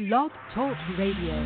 Blog Talk Radio.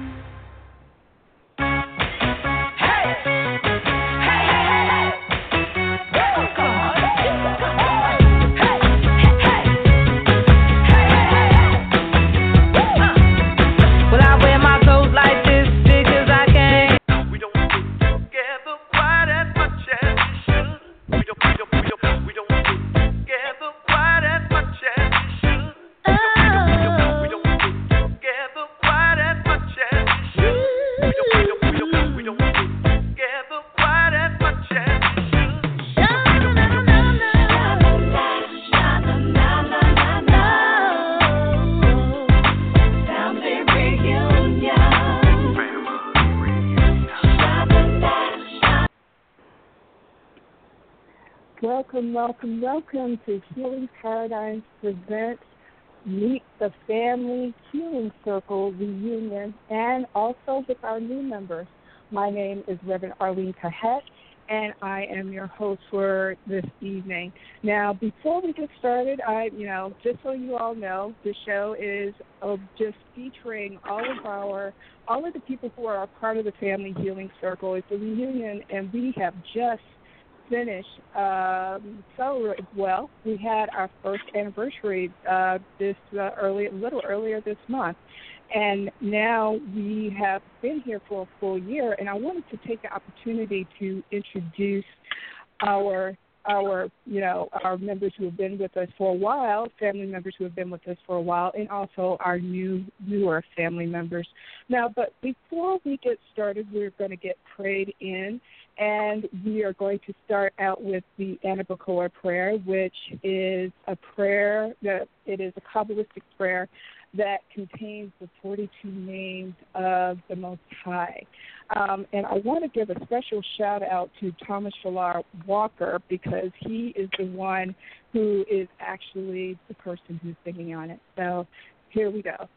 Welcome to Healing Paradigms Presents Meet the Family Healing Circle Reunion, and also with our new members. My name is Reverend Arlene Cahet, and I am your host for this evening. Now, before we get started, just so you all know, the show is just featuring all of the people who are a part of the Family Healing Circle. It's a reunion, and we have just finished well. We had our first anniversary a little earlier this month, and now we have been here for a full year. And I wanted to take the opportunity to introduce our members who have been with us for a while, family members who have been with us for a while, and also our newer family members. Now, but before we get started, we're going to get prayed in. And we are going to start out with the Anabacoa prayer, which is a prayer it is a Kabbalistic prayer that contains the 42 names of the Most High. And I want to give a special shout out to Thomas Shallar Walker, because he is the one who is actually the person who's singing on it. So here we go.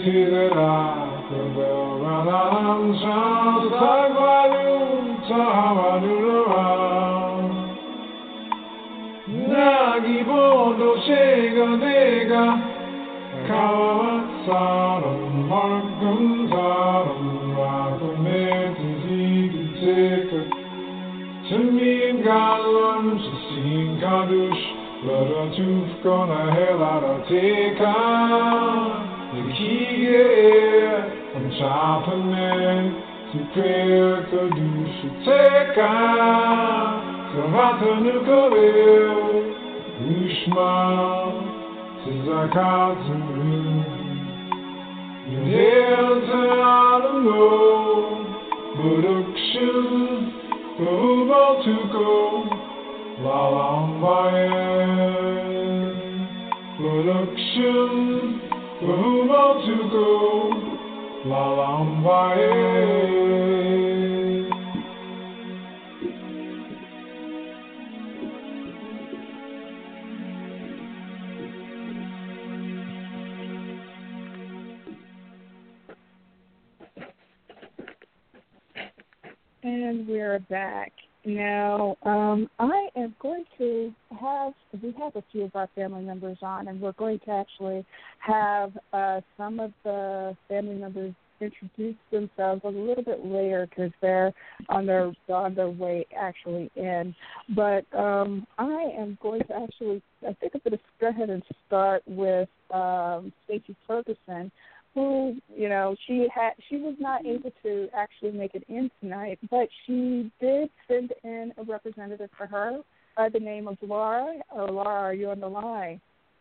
And we're back. Now, I am going to we have a few of our family members on, and we're going to actually have some of the family members introduce themselves a little bit later because they're on their way actually in. But I am going to actually, I think I'm going to go ahead and start with Stacey Ferguson, who, you know, she was not able to actually make it in tonight, but she did send in a representative for her by the name of Laura. Laura, are you on the line?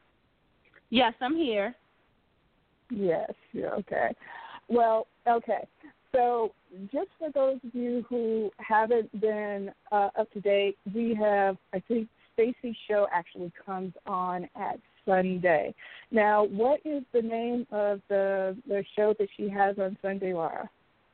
Yes, I'm here. Yes, yeah, okay. Well, okay. So just for those of you who haven't been up to date, we have, I think, Stacey's show actually comes on at Sunday. Now, what is the name of the show that she has on Sunday, Laura?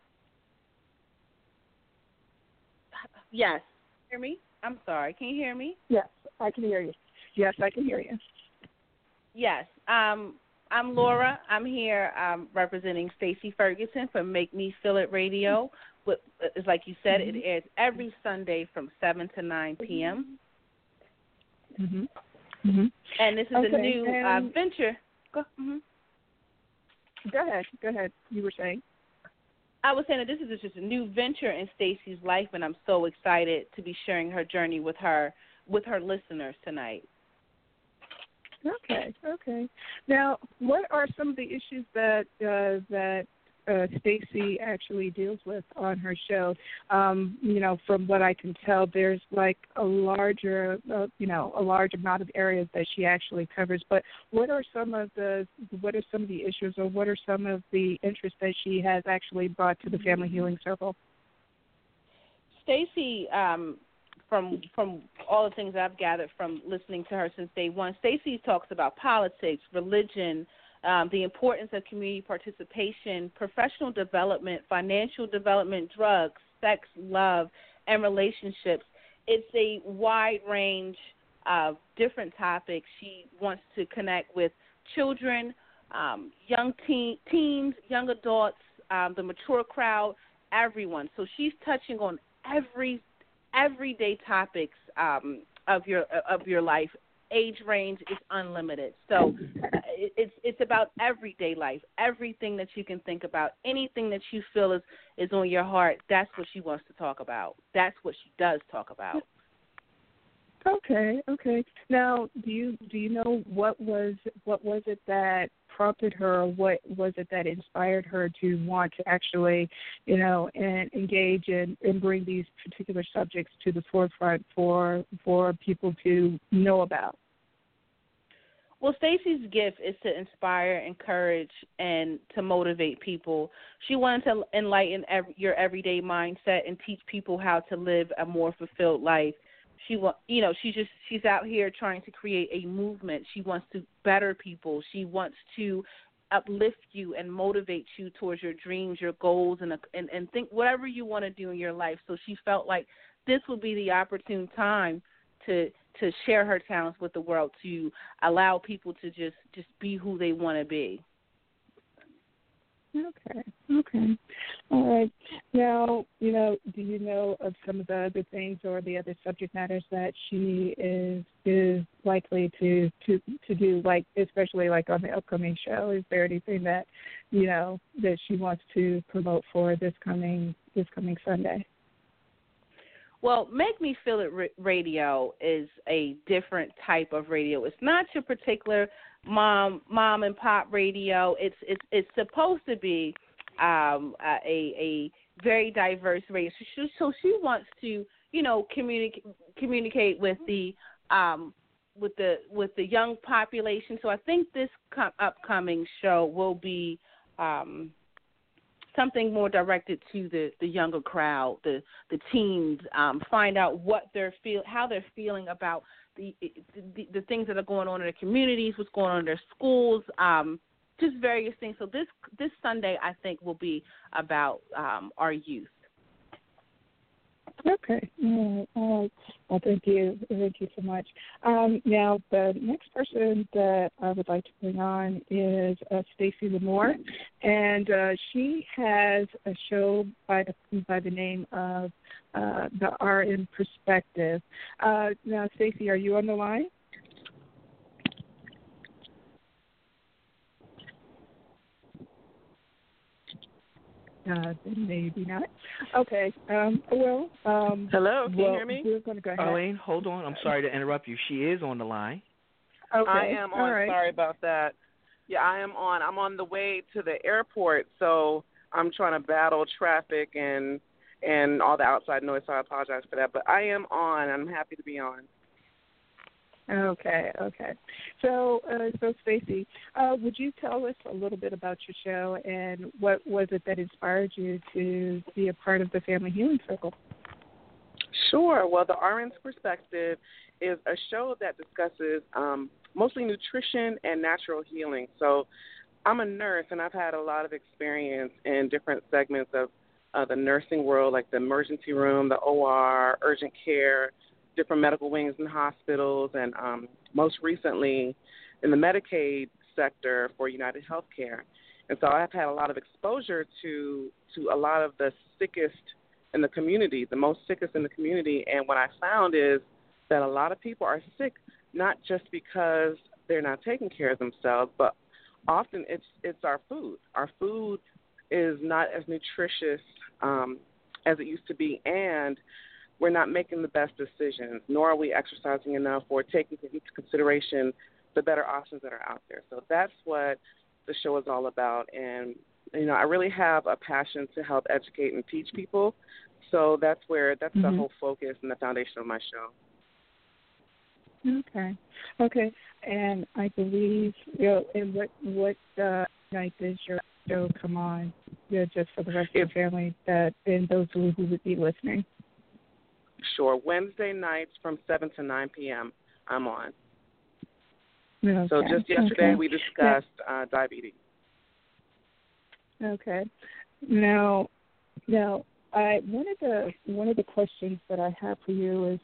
Yes. Hear me? I'm sorry. Can you hear me? Yes, I can hear you. Yes, I can hear you. Yes. I'm Laura. I'm here representing Stacey Ferguson from Make Me Feel It Radio. It's like you said, it airs every Sunday from 7 to 9 p.m. Mm-hmm. Mm-hmm. And this is a new venture. Go ahead. You were saying? I was saying that this is just a new venture in Stacey's life, and I'm so excited to be sharing her journey with her listeners tonight. Okay. Now, what are some of the issues that Stacey actually deals with on her show? You know, from what I can tell, there's like a large amount of areas that she actually covers. But what are some of the issues, or what are some of the interests that she has actually brought to the Family Healing Circle? Stacey, from all the things I've gathered from listening to her since day one, Stacey talks about politics, religion, the importance of community participation, professional development, financial development, drugs, sex, love, and relationships. It's a wide range of different topics. She wants to connect with children, young teens, young adults, the mature crowd, everyone. So she's touching on everyday topics of your life. Age range is unlimited. So it's about everyday life, everything that you can think about, anything that you feel is on your heart. That's what she wants to talk about. That's what she does talk about. Okay. Now, do you know what was it that prompted her, or what was it that inspired her to want to actually, and engage and bring these particular subjects to the forefront for people to know about? Well, Stacey's gift is to inspire, encourage, and to motivate people. She wanted to enlighten your everyday mindset and teach people how to live a more fulfilled life. She's out here trying to create a movement. She wants to better people. She wants to uplift you and motivate you towards your dreams, your goals, and think whatever you want to do in your life. So she felt like this would be the opportune time to share her talents with the world, to allow people to just be who they want to be. Okay. Okay. All right. Now, do you know of some of the other things or the other subject matters that she is likely to do, like especially like on the upcoming show? Is there anything that that she wants to promote for this coming Sunday? Well, Make Me Feel It radio is a different type of radio. It's not your particular mom and pop radio. It's supposed to be a very diverse radio. So she wants to communicate with the young population. So I think this upcoming show will be something more directed to the younger crowd, the teens. Find out how they're feeling about the things that are going on in their communities, what's going on in their schools, just various things. So this Sunday, I think, will be about our youth. Okay. All right. Well, thank you. Thank you so much. Now, the next person that I would like to bring on is Stacey Lamore, and she has a show by the name of the RN Perspective. Now, Stacey, are you on the line? Maybe not. Okay. Hello, can you hear me? We're going to go ahead. Arlene, hold on. I'm sorry to interrupt you. She is on the line. Okay. I am on. Right. Sorry about that. Yeah, I am on. I'm on the way to the airport, so I'm trying to battle traffic and all the outside noise, so I apologize for that. But I am on. I'm happy to be on. Okay. So Stacey, would you tell us a little bit about your show and what was it that inspired you to be a part of the Family Healing Circle? Sure. Well, the RN's Perspective is a show that discusses mostly nutrition and natural healing. So I'm a nurse, and I've had a lot of experience in different segments of the nursing world, like the emergency room, the OR, urgent care, different medical wings in hospitals, and most recently in the Medicaid sector for United Healthcare. And so I've had a lot of exposure to a lot of the sickest in the community, the most sickest in the community. And what I found is that a lot of people are sick not just because they're not taking care of themselves, but often it's our food. Our food is not as nutritious as it used to be, and we're not making the best decisions, nor are we exercising enough or taking into consideration the better options that are out there. So that's what the show is all about. And, I really have a passion to help educate and teach people. So that's Mm-hmm. the whole focus and the foundation of my show. Okay. And I believe, and what night does your show come on, just for the rest of the family and those who would be listening? Sure. Wednesday nights from 7 to 9 p.m. I'm on. Okay. So just yesterday we discussed diabetes. Okay. Now, one of the questions that I have for you is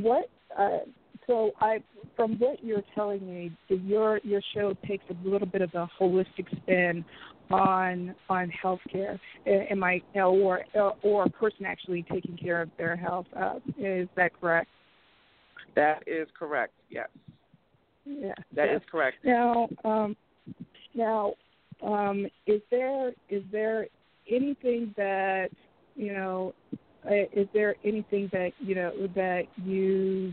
from what you're telling me, your show takes a little bit of a holistic spin on healthcare. Am I or a person actually taking care of their health? Is that correct? That is correct. Yes. Yeah. That is correct. Now, is there anything that that you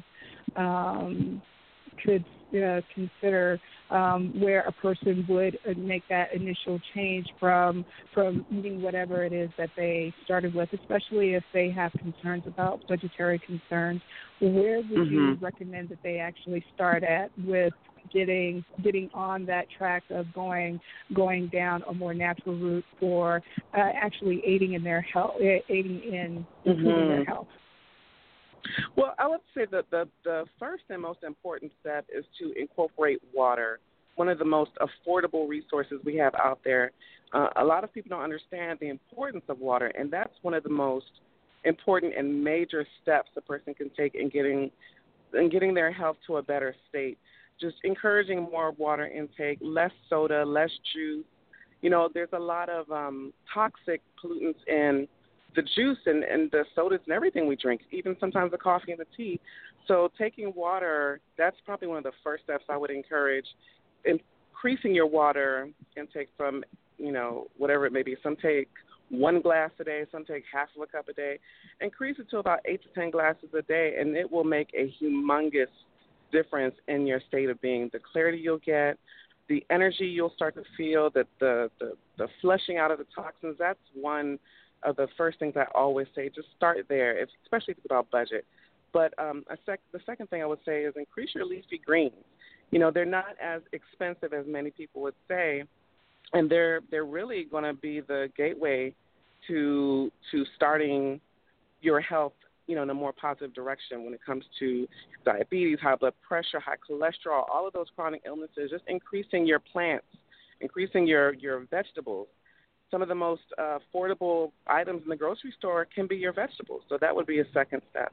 could consider where a person would make that initial change from eating whatever it is that they started with, especially if they have concerns about budgetary concerns? Where would you recommend that they actually start at with getting on that track of going down a more natural route for actually aiding in their health, aiding in improving their health? Well, I would say that the first and most important step is to incorporate water, one of the most affordable resources we have out there. A lot of people don't understand the importance of water, and that's one of the most important and major steps a person can take in getting their health to a better state. Just encouraging more water intake, less soda, less juice, There's a lot of toxic pollutants in the juice and the sodas and everything we drink, even sometimes the coffee and the tea. So taking water, that's probably one of the first steps I would encourage. Increasing your water intake from, whatever it may be. Some take 1 glass a day, some take half of a cup a day. Increase it to about 8 to 10 glasses a day, and it will make a humongous difference in your state of being. The clarity you'll get, the energy you'll start to feel, the flushing out of the toxins, that's one of the first things I always say. Just start there, especially if it's about budget. But the second thing I would say is increase your leafy greens. They're not as expensive as many people would say, and they're really going to be the gateway to starting your health, in a more positive direction when it comes to diabetes, high blood pressure, high cholesterol, all of those chronic illnesses. Just increasing your plants, increasing your vegetables. Some of the most affordable items in the grocery store can be your vegetables, so that would be a second step.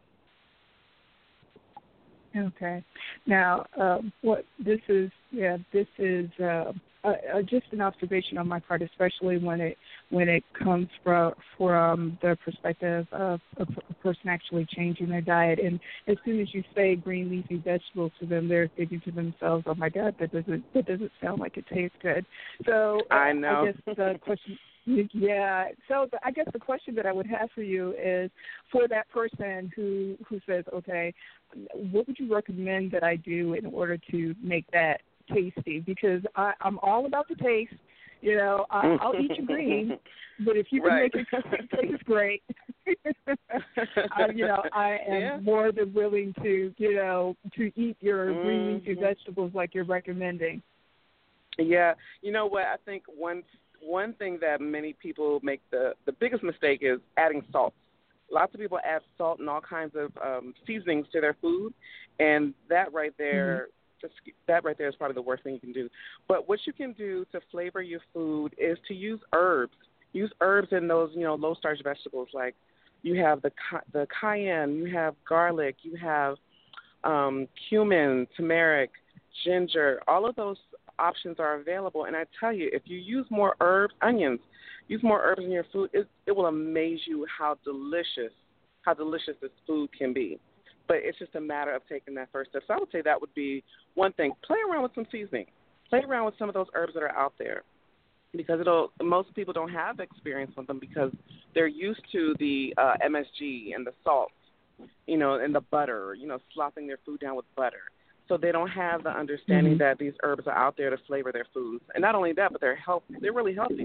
Okay. Now, this is just an observation on my part, especially when it comes from the perspective of a person actually changing their diet. And as soon as you say green leafy vegetables to them, they're thinking to themselves, "Oh my God, that doesn't sound like it tastes good." So I know. I guess the question. Yeah. So I guess the question that I would have for you is, for that person who says, okay, what would you recommend that I do in order to make that tasty? Because I'm all about the taste. I'll eat your green, but if you can make it taste great, I am more than willing to eat your green leafy vegetables like you're recommending. Yeah. You know what? I think one thing that many people make the biggest mistake is adding salt. Lots of people add salt and all kinds of seasonings to their food, and that right there, is probably the worst thing you can do. But what you can do to flavor your food is to use herbs. Use herbs in those, low starch vegetables. Like you have the cayenne, you have garlic, you have cumin, turmeric, ginger. All of those options are available, and I tell you, if you use more herbs, use more herbs in your food, it will amaze you how delicious this food can be. But it's just a matter of taking that first step. So I would say that would be one thing. Play around with some seasoning. Play around with some of those herbs that are out there, because most people don't have experience with them because they're used to the MSG and the salt, and the butter, slopping their food down with butter. So they don't have the understanding that these herbs are out there to flavor their foods. And not only that, but they're healthy. They're really healthy.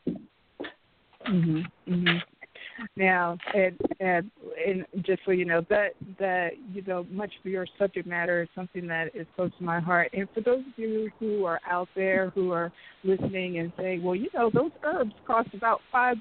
Now, and just so you know, that much of your subject matter is something that is close to my heart. And for those of you who are out there who are listening and saying, well, those herbs cost about $5,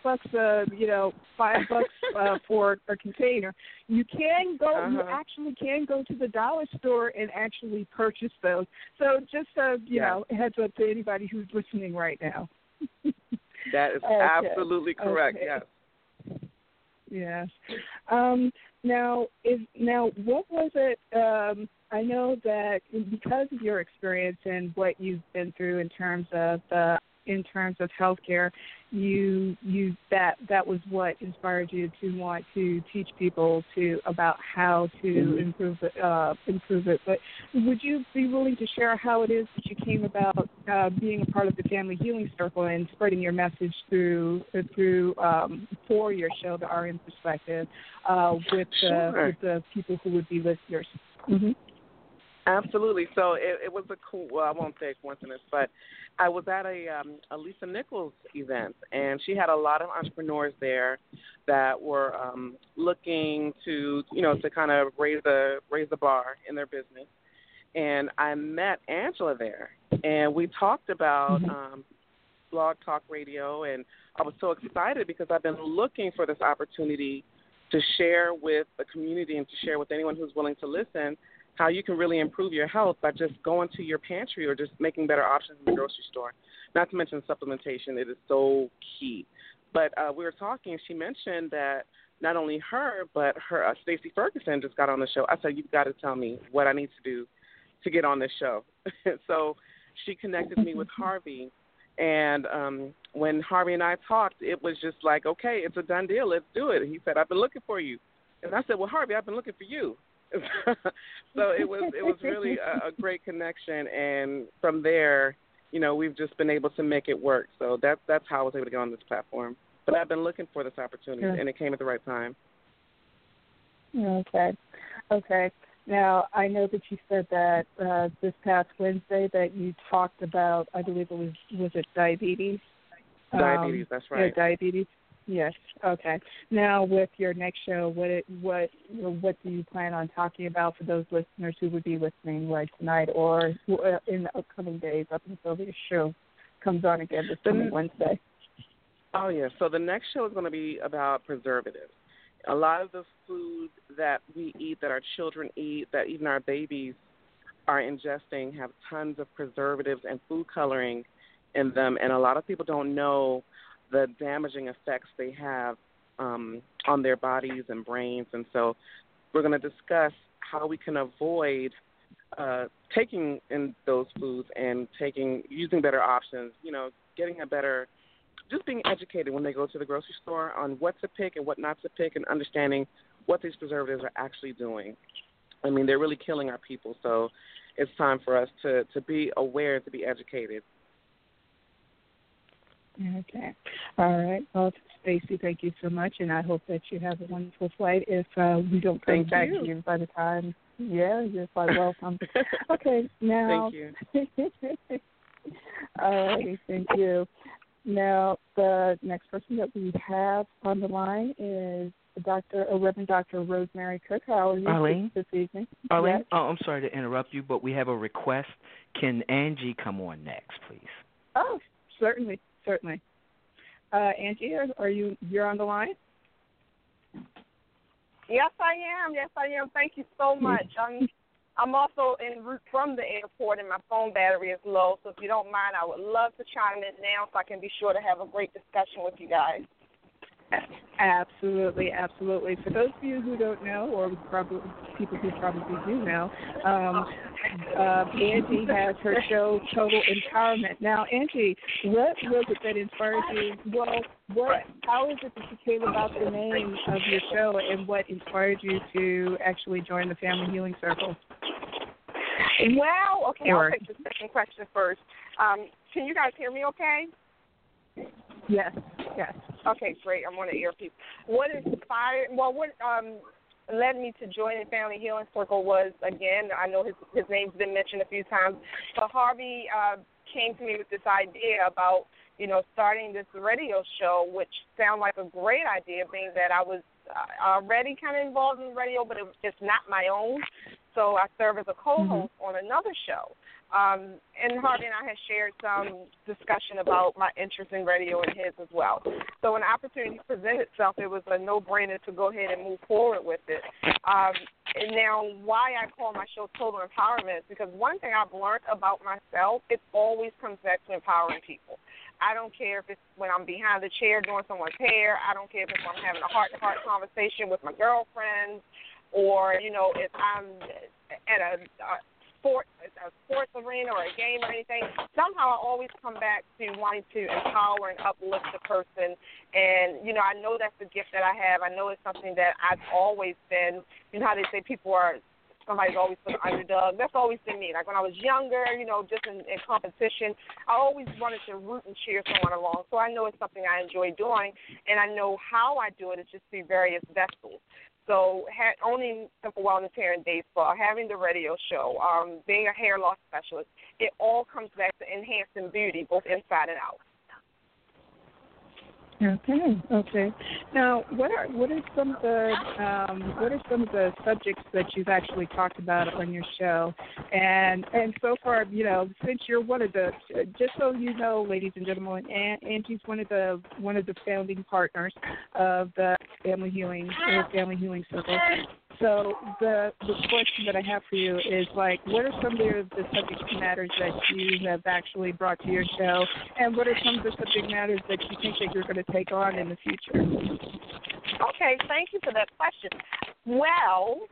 $5 for a container, you can go. You actually can go to the dollar store and actually purchase those. So just heads up to anybody who's listening right now. That is absolutely correct. Okay. Yes. Yes. Now, what was it? I know that because of your experience and what you've been through in terms of healthcare, that was what inspired you to want to teach people about how to improve it. But would you be willing to share how it is that you came about being a part of the Family Healing Circle and spreading your message through for your show, The RN Perspective, with the people who would be listeners? Mm-hmm. Absolutely. So it was a cool, well, I won't say coincidence, but I was at a Lisa Nichols event, and she had a lot of entrepreneurs there that were looking to kind of raise the bar in their business. And I met Angela there, and we talked about Blog Talk Radio, and I was so excited because I've been looking for this opportunity to share with the community and to share with anyone who's willing to listen how you can really improve your health by just going to your pantry or just making better options in the grocery store. Not to mention supplementation. It is so key. But we were talking, she mentioned that not only her, but her Stacey Ferguson just got on the show. I said, you've got to tell me what I need to do to get on this show. So she connected me with Harvey, And when Harvey and I talked, it was just like, okay, it's a done deal. Let's do it. He said, I've been looking for you. And I said, well, Harvey, I've been looking for you. So it was really a great connection. And from there, we've just been able to make it work. So that's how I was able to get on this platform. But I've been looking for this opportunity, and it came at the right time. Okay. Now, I know that you said that this past Wednesday that you talked about, I believe it was it diabetes? Diabetes, that's right. Yeah, diabetes. Yes. Okay. Now, with your next show, what do you plan on talking about for those listeners who would be listening right tonight or in the upcoming days up until the show comes on again this coming Wednesday? Oh, yeah. So the next show is going to be about preservatives. A lot of the food that we eat, that our children eat, that even our babies are ingesting have tons of preservatives and food coloring in them, and a lot of people don't know the damaging effects they have on their bodies and brains. And so we're going to discuss how we can avoid taking in those foods and using better options, getting a better – just being educated when they go to the grocery store on what to pick and what not to pick and understanding what these preservatives are actually doing. I mean, they're really killing our people, so it's time for us to be aware, to be educated. Okay. All right. Well, Stacey, thank you so much, and I hope that you have a wonderful flight. If we don't come back to you by the time, you're quite welcome. Okay. Now, thank you. All righty. Thank you. Now, the next person that we have on the line is Reverend Dr. Rosemary Cook. How are you Arlene? This evening? Arlene, yes? I'm sorry to interrupt you, but we have a request. Can Angie come on next, please? Oh, certainly. Angie, you're on the line? Yes, I am. Thank you so much. I'm also en route from the airport, and my phone battery is low. So if you don't mind, I would love to chime in now so I can be sure to have a great discussion with you guys. Absolutely. For those of you who don't know, or probably people who probably do know, Angie has her show Total Empowerment. Now, Angie, what was it that inspired you? Well, how is it that you came about the name of your show, and what inspired you to actually join the Family Healing Circle? Well, okay, I'll take the second question first. Can you guys hear me okay? Yes. Okay, great. I'm on the earpiece. What led me to join the Family Healing Circle was, again, I know his name's been mentioned a few times, but Harvey came to me with this idea about, starting this radio show, which sounded like a great idea, being that I was already kind of involved in radio, but it's not my own. So I serve as a co-host on another show. And Harvey and I had shared some discussion about my interest in radio and his as well. So when the opportunity presented itself, it was a no-brainer to go ahead and move forward with it. And now why I call my show Total Empowerment is because one thing I've learned about myself, it always comes back to empowering people. I don't care if it's when I'm behind the chair doing someone's hair. I don't care if it's when I'm having a heart-to-heart conversation with my girlfriends, or, if I'm at a sports arena or a game or anything. Somehow I always come back to wanting to empower and uplift the person. And, I know that's the gift that I have. I know it's something that I've always been, how they say somebody's always been an underdog. That's always been me. Like when I was younger, just in competition, I always wanted to root and cheer someone along. So I know it's something I enjoy doing, and I know how I do it is just through various vessels. So owning Simple Wellness Hair and Day Spa, having the radio show, being a hair loss specialist, it all comes back to enhancing beauty, both inside and out. Okay. Now, what are some of the subjects that you've actually talked about on your show? And so far, since you're one of the, just so you know, ladies and gentlemen, Angie's one of the founding partners of the Family Healing Circle. So the question that I have for you is, what are some of the subject matters that you have actually brought to your show, and what are some of the subject matters that you think that you're going to take on in the future? Okay, thank you for that question. Well,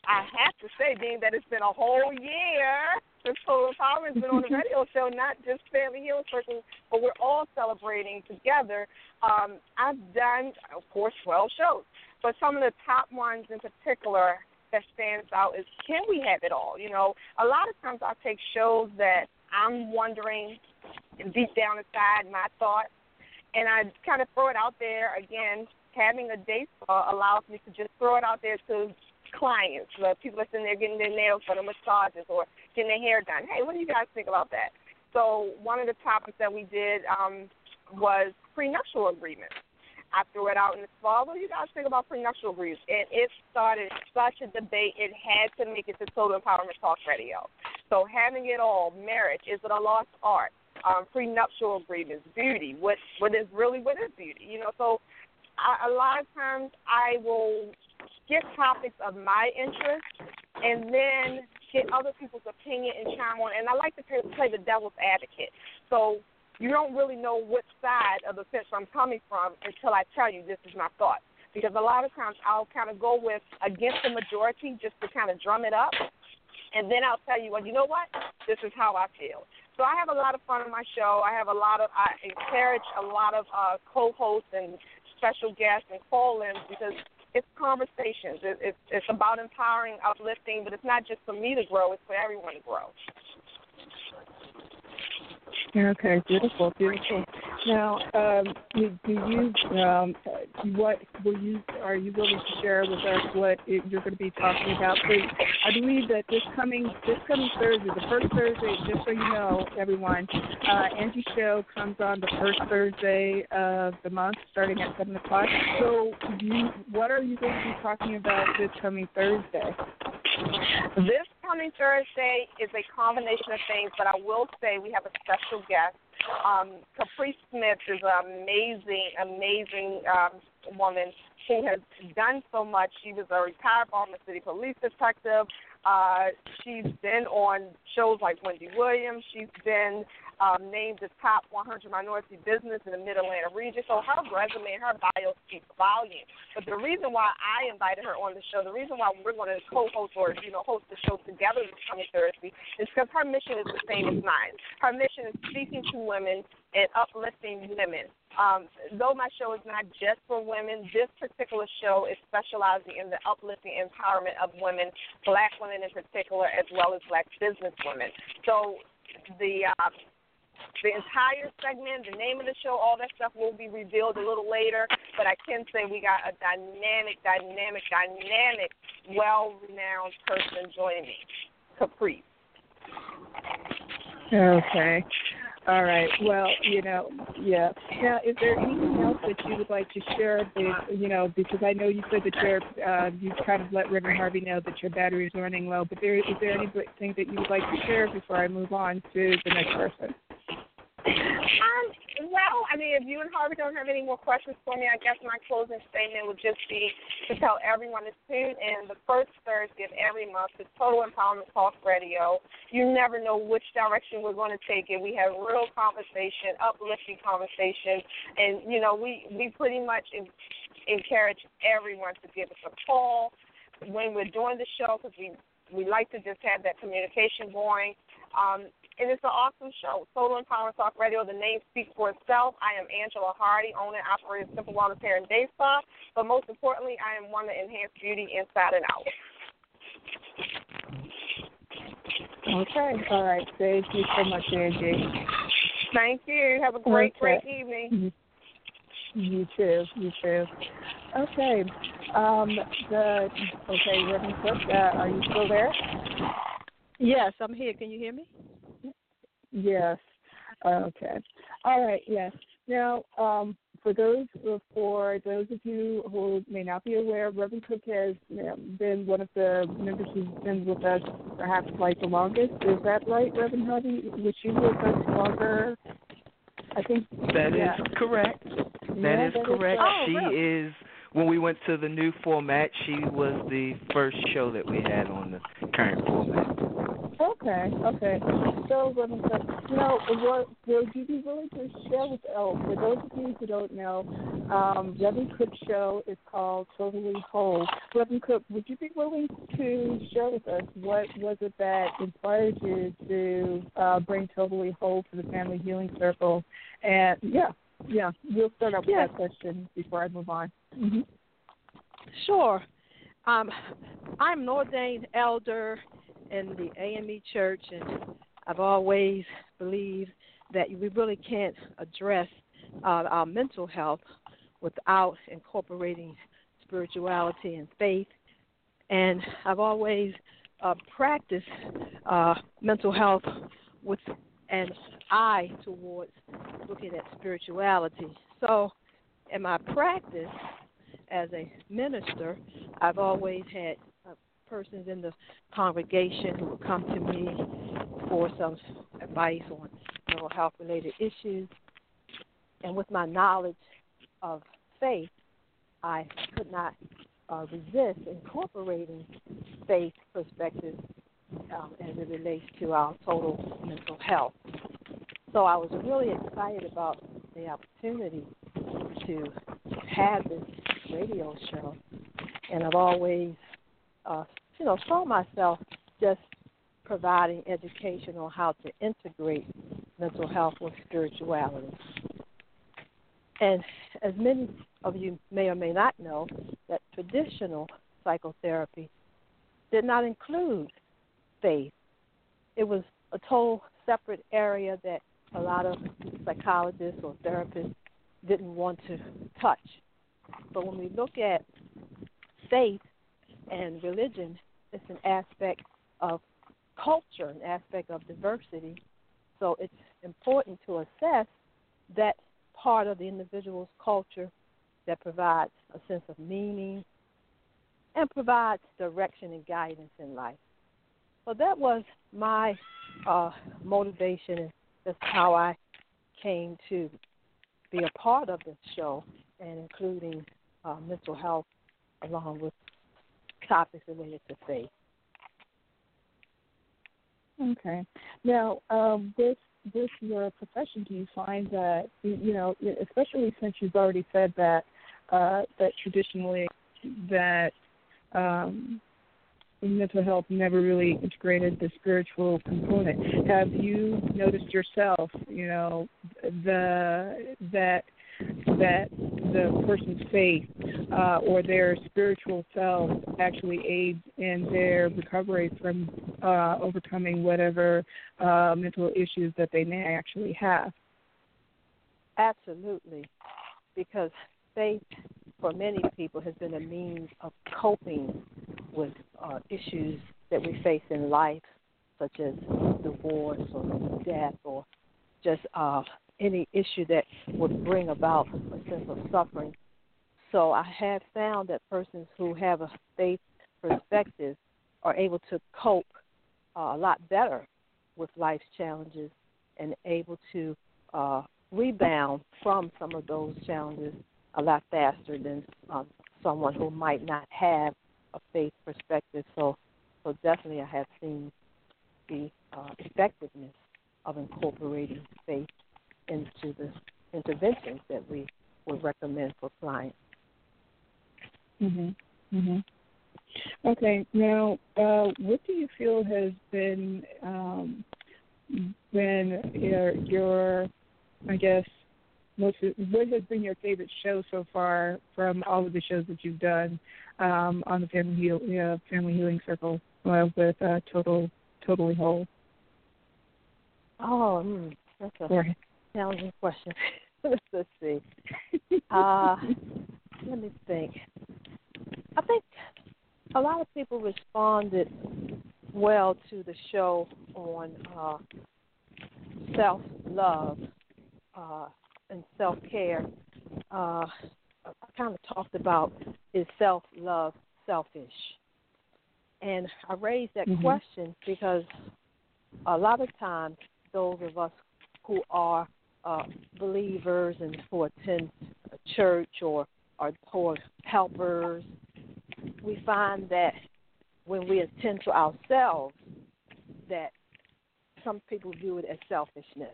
I have to say, being that it's been a whole year since Total Empowerment's been on the radio show, not just Family Healing Circle, but we're all celebrating together. I've done, of course, 12 shows, but some of the top ones in particular that stands out is, can we have it all? You know, a lot of times I take shows that I'm wondering deep down inside my thoughts, and I kind of throw it out there. Again, having a day spa allows me to just throw it out there to clients, people that's in there getting their nails done or massages or getting their hair done. Hey, what do you guys think about that? So one of the topics that we did was prenuptial agreements. I threw it out in the fall. What do you guys think about prenuptial agreements? And it started such a debate, it had to make it to Total Empowerment Talk Radio. So having it all, marriage, is it a lost art? Prenuptial agreements, beauty, what is beauty? You know, so a lot of times I will get topics of my interest and then get other people's opinion and chime on. And I like to play the devil's advocate. So you don't really know which side of the fence I'm coming from until I tell you this is my thought. Because a lot of times I'll kind of go with against the majority just to kind of drum it up. And then I'll tell you, well, you know what? This is how I feel. So I have a lot of fun on my show. I encourage a lot of co-hosts and special guests and call-ins because it's conversations. It's about empowering, uplifting, but it's not just for me to grow. It's for everyone to grow. Okay, beautiful. Now, are you willing to share with us what you're going to be talking about? Please. I believe that this coming Thursday, the first Thursday, just so you know, everyone, Angie's show comes on the first Thursday of the month, starting at 7 o'clock. So, what are you going to be talking about this coming Thursday? This coming Thursday is a combination of things, but I will say we have a special guest. Capri Smith is an amazing woman. She has done so much. She was a retired Baltimore City police detective. She's been on shows like Wendy Williams. She's been named the top 100 minority business in the Mid-Atlantic region. So her resume and her bio speaks volume. But the reason why I invited her on the show, the reason why we're going to co-host or host the show together this coming Thursday is because her mission is the same as mine. Her mission is speaking to women and uplifting women. Though my show is not just for women, this particular show is specializing in the uplifting empowerment of women, black women in particular, as well as black business women. So the entire segment, the name of the show, all that stuff will be revealed a little later, but I can say we got a dynamic, well-renowned person joining me, Capri. Okay. All right. Well, yeah. Now, is there anything else that you would like to share? Because I know you said that you kind of let Reverend Harvey know that your battery is running low, but is there anything that you would like to share before I move on to the next person? Well, I mean, if you and Harvey don't have any more questions for me, I guess my closing statement would just be to tell everyone to tune in the first Thursday of every month to Total Empowerment Talk Radio. You never know which direction we're going to take it. We have real conversation, uplifting conversation, and, we pretty much encourage everyone to give us a call when we're doing the show because we like to just have that communication going. And it's an awesome show. Total Empowerment Talk Radio, the name speaks for itself. I am Angela Hardy, owner and operator of Simple Wellness Hair and Day Spa. But most importantly, I am one that enhances beauty inside and out. Okay. All right. Thank you so much, Angie. Thank you. Have a great evening. You too. Okay. Reverend Cook, are you still there? Yes, I'm here. Can you hear me? Yes. Okay. All right. Yes. Now, for those of you who may not be aware, Reverend Cook has been one of the members who's been with us perhaps like the longest. Is that right, Reverend Harvey? Was she with us longer? I think that is correct. That is correct. She is. When we went to the new format, she was the first show that we had on the current format. Okay. So, what would you be willing to share with? Oh, for those of you who don't know, Reverend Cook's show is called Totally Whole. Reverend Cook, would you be willing to share with us what was it that inspired you to bring Totally Whole to the Family Healing Circle? And we'll start off with that question before I move on. Mm-hmm. Sure. I'm an ordained elder in the AME Church, and I've always believed that we really can't address our mental health without incorporating spirituality and faith. And I've always practiced mental health with an eye towards looking at spirituality. So in my practice as a minister, I've always had persons in the congregation who come to me for some advice on mental health related issues. And with my knowledge of faith, I could not resist incorporating faith perspective as it relates to our total mental health. So I was really excited about the opportunity to have this radio show, and I've always saw myself just providing education on how to integrate mental health with spirituality. And as many of you may or may not know, that traditional psychotherapy did not include faith. It was a total separate area that a lot of psychologists or therapists didn't want to touch. But when we look at faith and religion, it's an aspect of culture, an aspect of diversity. So it's important to assess that part of the individual's culture that provides a sense of meaning and provides direction and guidance in life. So that was my motivation, and that's how I came to be a part of the show, and including mental health along with topics related to faith. Okay. Now, with your profession, do you find that, especially since you've already said that traditionally that mental health never really integrated the spiritual component, have you noticed yourself, that the person's faith or their spiritual self actually aids in their recovery from overcoming whatever mental issues that they may actually have? Absolutely, because faith for many people has been a means of coping with issues that we face in life, such as divorce or death or just any issue that would bring about a sense of suffering. So I have found that persons who have a faith perspective are able to cope a lot better with life's challenges and able to rebound from some of those challenges a lot faster than someone who might not have a faith perspective. So definitely I have seen the effectiveness of incorporating faith into the interventions that we would recommend for clients. Okay. Now, what do you feel has been your I guess, what has been your favorite show so far from all of the shows that you've done on the Family Healing Circle with Totally Whole? Oh, that's a challenging question. Let's see. Let me think. I think a lot of people responded well to the show on self-love and self-care. I kind of talked about, is self-love selfish? And I raised that question because a lot of times those of us who are believers and who attend a church or are helpers, we find that when we attend to ourselves, that some people view it as selfishness.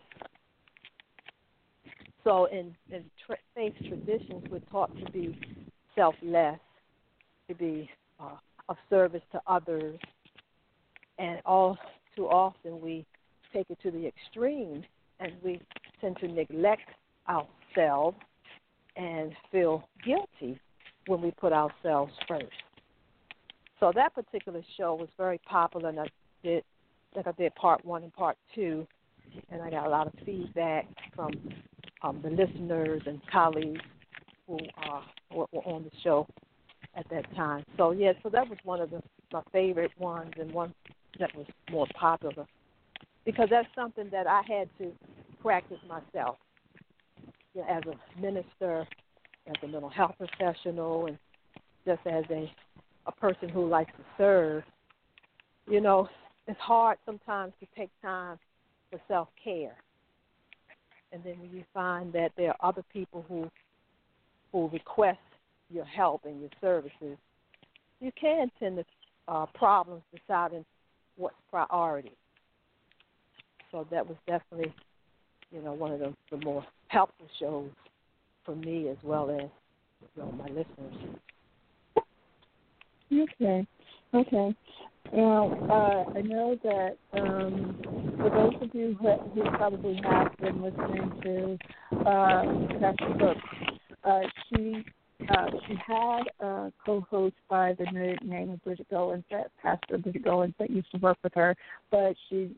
So in faith traditions, we're taught to be selfless, to be of service to others, and all too often we take it to the extreme, and we tend to neglect ourselves and feel guilty when we put ourselves first. So that particular show was very popular, and I did part 1 and part 2, and I got a lot of feedback from the listeners and colleagues who were on the show at that time. So, so that was one of my favorite ones, and one that was more popular, because that's something that I had to practice myself, as a minister, as a mental health professional, and just as a person who likes to serve. It's hard sometimes to take time for self-care. And then when you find that there are other people who request your help and your services, you can tend to problems deciding what's priority. So that was definitely, one of the more helpful shows for me as well as my listeners. Okay. Now, I know that for those of you who probably have been listening to Pastor Cook, she had a co-host by the name of Bridget Goins, Pastor Bridget Goins, that used to work with her, but she,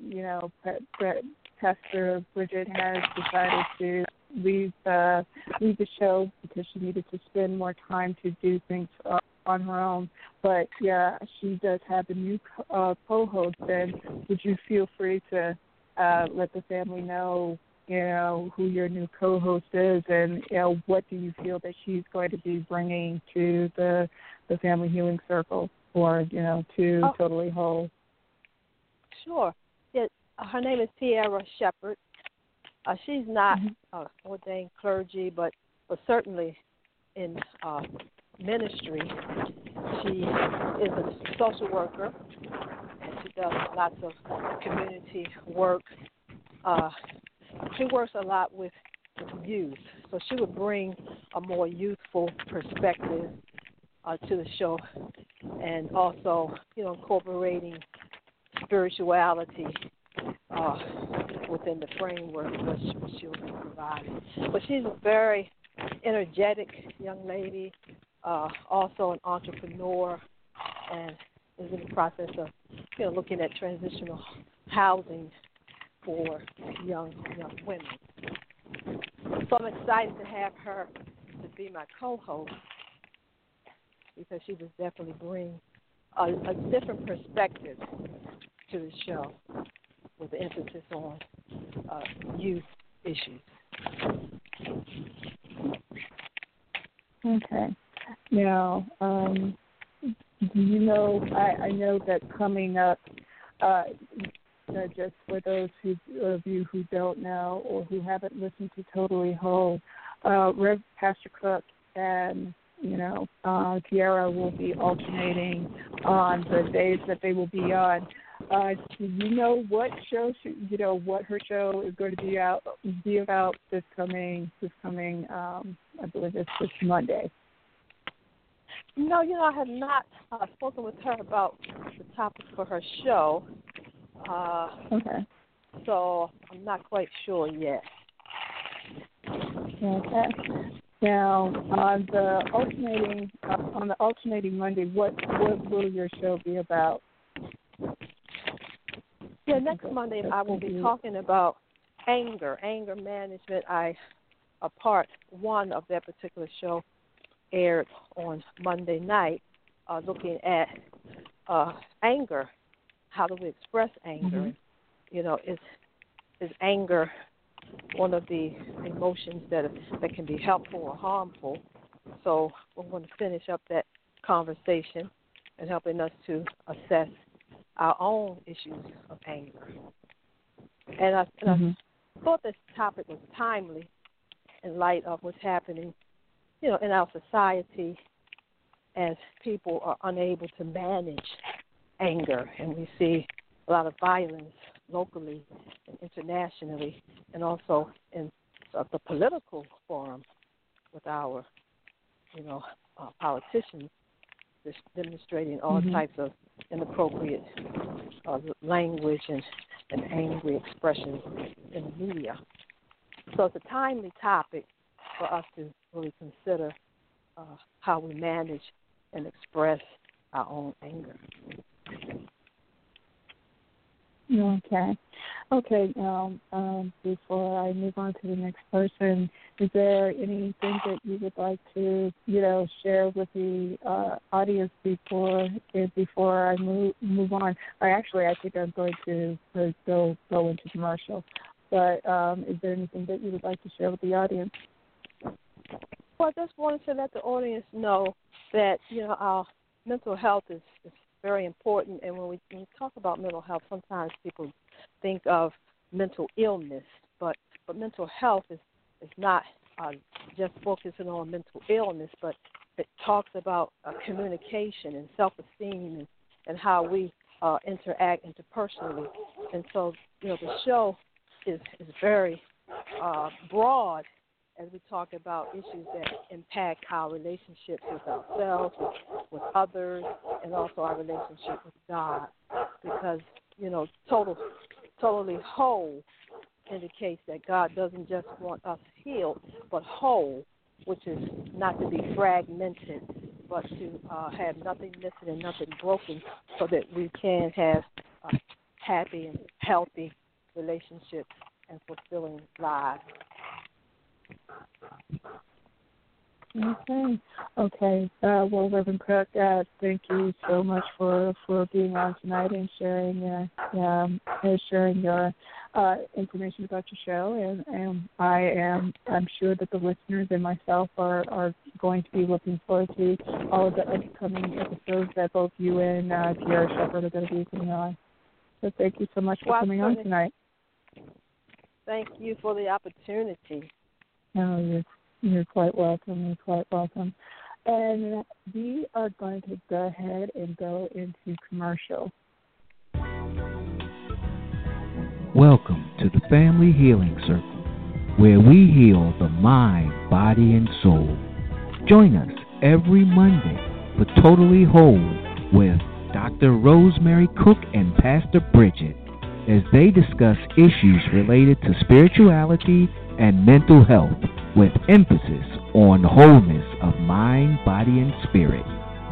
Pastor Bridget has decided to leave the show because she needed to spend more time to do things on her own. But she does have a new co-host. And would you feel free to let the family know, who your new co-host is, and what do you feel that she's going to be bringing to the Family Healing Circle, or to Totally Whole? Sure. Yeah, her name is Tiara Shepherd. She's not ordained clergy, but certainly in ministry. She is a social worker, and she does lots of community work. She works a lot with youth, so she would bring a more youthful perspective to the show, and also, incorporating spirituality within the framework which she'll be providing. But she's a very energetic young lady, also an entrepreneur, and is in the process of looking at transitional housing for young women. So I'm excited to have her to be my co-host, because she would definitely bring a different perspective to the show, with the emphasis on youth issues. Okay. Now, do you know, I know that coming up, just for those of you who don't know or who haven't listened to Totally Whole, Rev. Pastor Cook and Tiara will be alternating on the days that they will be on. Do you know what show what her show is going to be about this coming I believe it's this Monday? No, I have not spoken with her about the topic for her show. Okay. So I'm not quite sure yet. Okay. Now, on the alternating Monday, what will your show be about? Yeah, next Monday I will be talking about anger management. Part 1 of that particular show aired on Monday night, looking at anger. How do we express anger? Mm-hmm. Is anger one of the emotions that can be helpful or harmful? So we're going to finish up that conversation and helping us to assess our own issues of anger. And I thought this topic was timely in light of what's happening, in our society, as people are unable to manage anger, and we see a lot of violence locally and internationally, and also in the political forum with our, politicians just demonstrating all types of inappropriate language and angry expressions in the media. So it's a timely topic for us to really consider how we manage and express our own anger. Okay. Now, before I move on to the next person, is there anything that you would like to, share with the audience before I move on? I think I'm going to go into commercial. But is there anything that you would like to share with the audience? Well, I just wanted to let the audience know that, our mental health is very important. And when we talk about mental health, sometimes people think of mental illness, but mental health is not just focusing on mental illness, but it talks about communication and self-esteem and how we interact interpersonally. And so, the show is very broad as we talk about issues that impact our relationships with ourselves, with others, and also our relationship with God. Because, totally whole indicates that God doesn't just want us healed, but whole, which is not to be fragmented, but to have nothing missing and nothing broken, so that we can have happy and healthy relationships and fulfilling lives. Okay. Well, Reverend Cook, thank you so much for being on tonight and sharing your information about your show. And I'm sure that the listeners and myself are going to be looking forward to all of the upcoming episodes that both you and Tierra Shepherd are going to be putting on. So thank you so much for coming on tonight. Thank you for the opportunity. Oh, you're quite welcome. And we are going to go ahead and go into commercial. Welcome to the Family Healing Circle, where we heal the mind, body, and soul. Join us every Monday for Totally Whole with Dr. Rosemary Cook and Pastor Bridget as they discuss issues related to spirituality and mental health with emphasis on wholeness of mind, body, and spirit.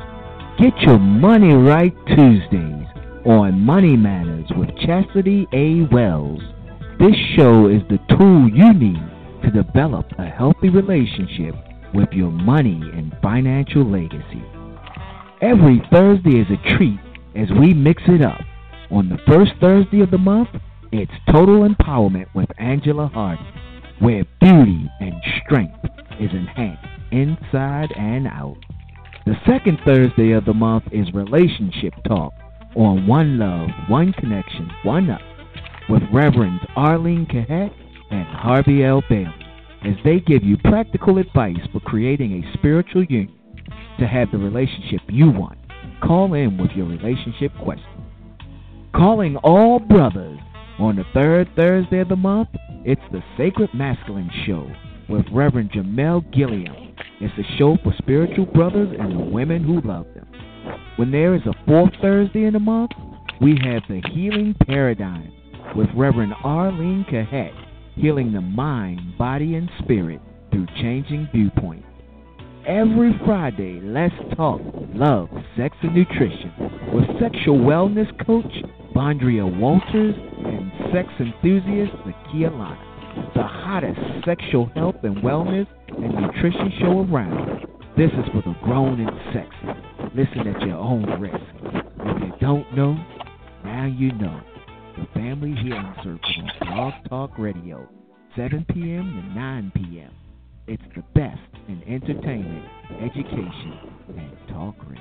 Get your money right Tuesdays on Money Matters with Chastity A. Wells. This show is the tool you need to develop a healthy relationship with your money and financial legacy. Every Thursday is a treat as we mix it up. On the first Thursday of the month, it's Total Empowerment with Angela Harden, where beauty and strength is enhanced inside and out. The second Thursday of the month is Relationship Talk on One Love, One Connection, One Up with Reverends Arlene Cahet and Harvey L. Bailey as they give you practical advice for creating a spiritual union to have the relationship you want. Call in with your relationship question. Calling all brothers on the third Thursday of the month, it's the Sacred Masculine Show with Reverend Jamel Gilliam. It's a show for spiritual brothers and the women who love them. When there is a fourth Thursday in the month, we have the Healing Paradigm with Reverend Arlene Cahet, healing the mind, body, and spirit through changing viewpoints. Every Friday, let's talk love, sex, and nutrition with sexual wellness coach Bondria Walters and sex enthusiast Zakia Lana. The hottest sexual health and wellness and nutrition show around. This is for the grown and sexy. Listen at your own risk. If you don't know, now you know. The Family Healing Circle on Blog Talk Radio, 7 p.m. to 9 p.m. It's the best in entertainment, education, and talk radio.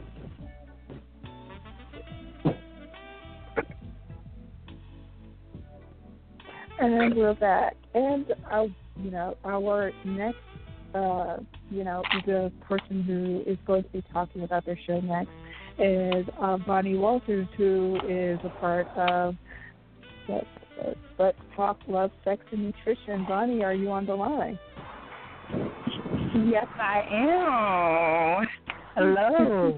And we're back. And our next, the person who is going to be talking about their show next is Bonnie Walters, who is a part of Let's talk love, sex, and nutrition. Bonnie, are you on the line? Yes, I am. Hello.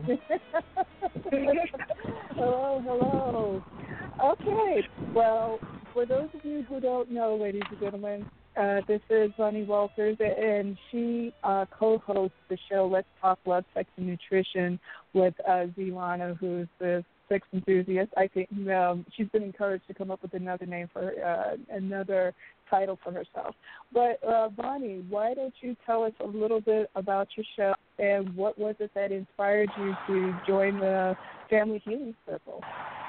Hello. Okay. Well, for those of you who don't know, ladies and gentlemen, this is Bonnie Walters, and she co-hosts the show Let's Talk Love, Sex, and Nutrition with Zelana, who's the sex enthusiast. I think she's been encouraged to come up with another name for another title for herself. But Bonnie, why don't you tell us a little bit about your show and what was it that inspired you to join the Family Healing Circle?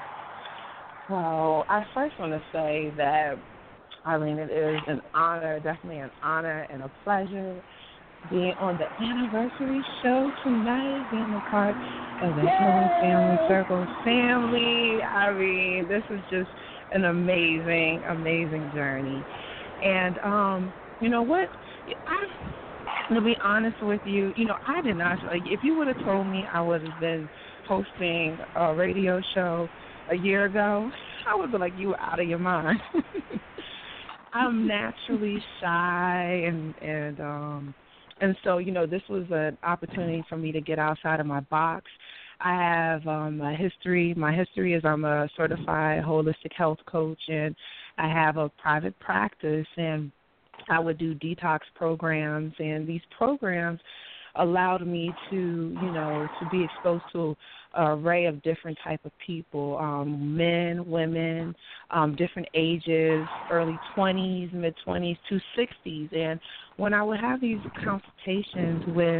Well, I first want to say that, Arlene, it is an honor, definitely an honor and a pleasure being on the anniversary show tonight, being a part of the Healing Family Circle family. I mean, this is just an amazing, amazing journey. And you know what? To be honest with you, I did not, if you would have told me I would have been hosting a radio show a year ago, I would be like, you were out of your mind. I'm naturally shy, and so, this was an opportunity for me to get outside of my box. I have a history. My history is I'm a certified holistic health coach, and I have a private practice, and I would do detox programs, and these programs allowed me to be exposed to an array of different type of people, men, women, different ages, early 20s, mid-20s to 60s. And when I would have these consultations with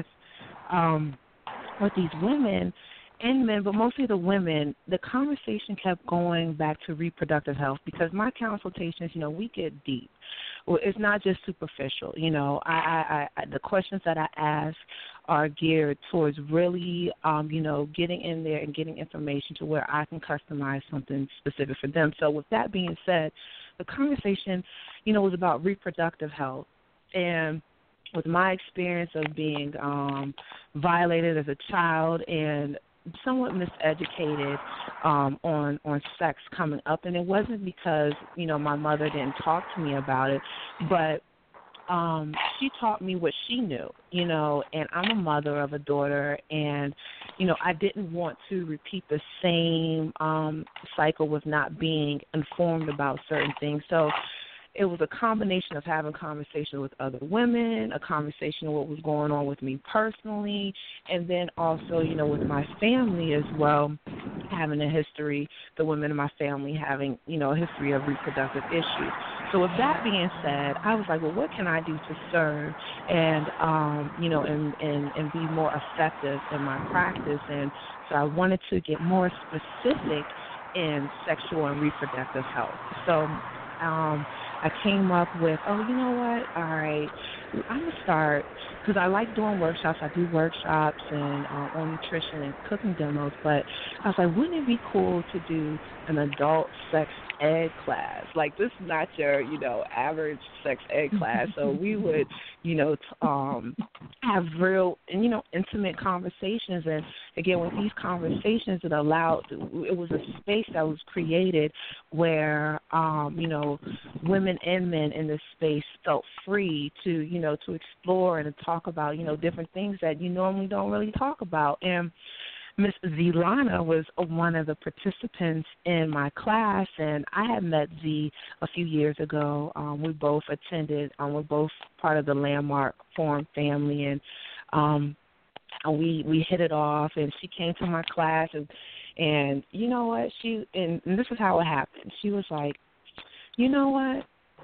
these women and men, but mostly the women, the conversation kept going back to reproductive health because my consultations, we get deep. Well, it's not just superficial. I the questions that I ask are geared towards really, getting in there and getting information to where I can customize something specific for them. So with that being said, the conversation, was about reproductive health. And with my experience of being violated as a child and somewhat miseducated on sex coming up, and it wasn't because my mother didn't talk to me about it, but she taught me what she knew, and I'm a mother of a daughter, and I didn't want to repeat the same cycle with not being informed about certain things. So it was a combination of having conversation with other women, a conversation of what was going on with me personally, and then also, with my family as well, having a history, the women in my family having, a history of reproductive issues. So with that being said, I was like, well, what can I do to serve and, and be more effective in my practice? And so I wanted to get more specific in sexual and reproductive health. So I came up with, you know what, all right, I'm going to start, because I like doing workshops. I do workshops and on nutrition and cooking demos, but I was like, wouldn't it be cool to do an adult sex ed class? Like, this is not your, average sex ed class. So we would, have real, intimate conversations. And, again, with these conversations, it was a space that was created where, women and men in this space felt free to, to explore and to talk about, different things that you normally don't really talk about. And Miss Zelana was one of the participants in my class, and I had met Z a few years ago. We both attended. We're both part of the Landmark Forum family, and we hit it off. And she came to my class, and you know what? And this is how it happened. She was like, you know what?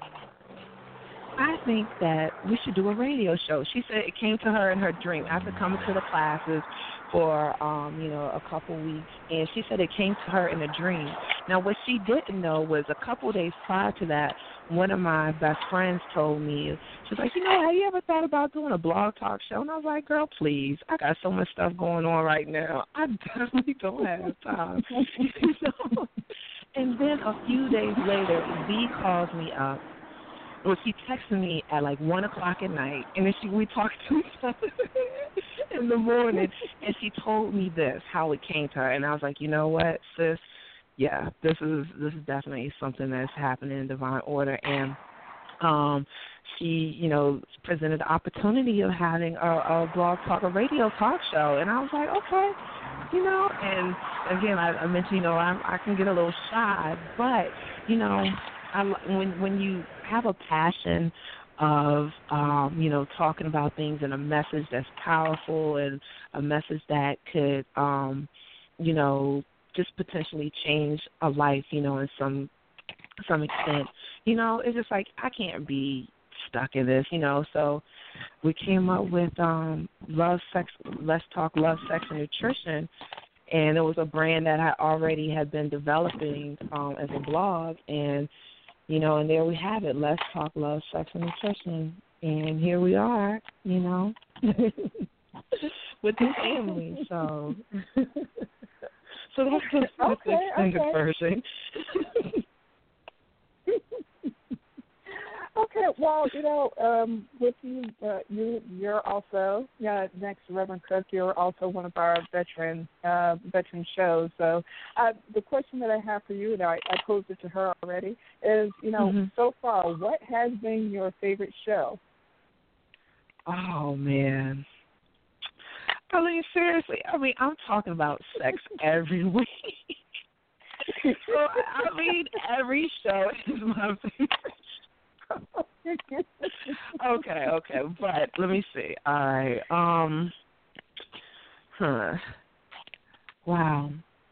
I think that we should do a radio show. She said it came to her in her dream after coming to the classes for, a couple weeks, and she said it came to her in a dream. Now, what she didn't know was a couple days prior to that, one of my best friends told me, she was like, have you ever thought about doing a blog talk show? And I was like, girl, please. I got so much stuff going on right now. I definitely don't have time. And then a few days later, V calls me up. Well, she texted me at like 1 o'clock at night, and then we talked to each other in the morning, and she told me this, how it came to her. And I was like, you know what, sis, yeah, this is definitely something that's happening in divine order, and she, presented the opportunity of having a blog talk, a radio talk show, and I was like, okay, and again, I mentioned, I can get a little shy, but, when you have a passion of, talking about things and a message that's powerful and a message that could, just potentially change a life, in some extent, it's just like I can't be stuck in this, so we came up with Let's Talk Love, Sex, and Nutrition, and it was a brand that I already had been developing as a blog, and, and there we have it, Let's Talk Love, Sex, and Nutrition, and here we are, with the family, so... So that's the extended version. Okay, well, with you, you're also next to Reverend Cook. You're also one of our veteran shows. So the question that I have for you, and I posed it to her already, is so far, what has been your favorite show? Oh man. I mean, seriously, I'm talking about sex every week. So, every show is my favorite. Okay, but let me see. All right. Wow.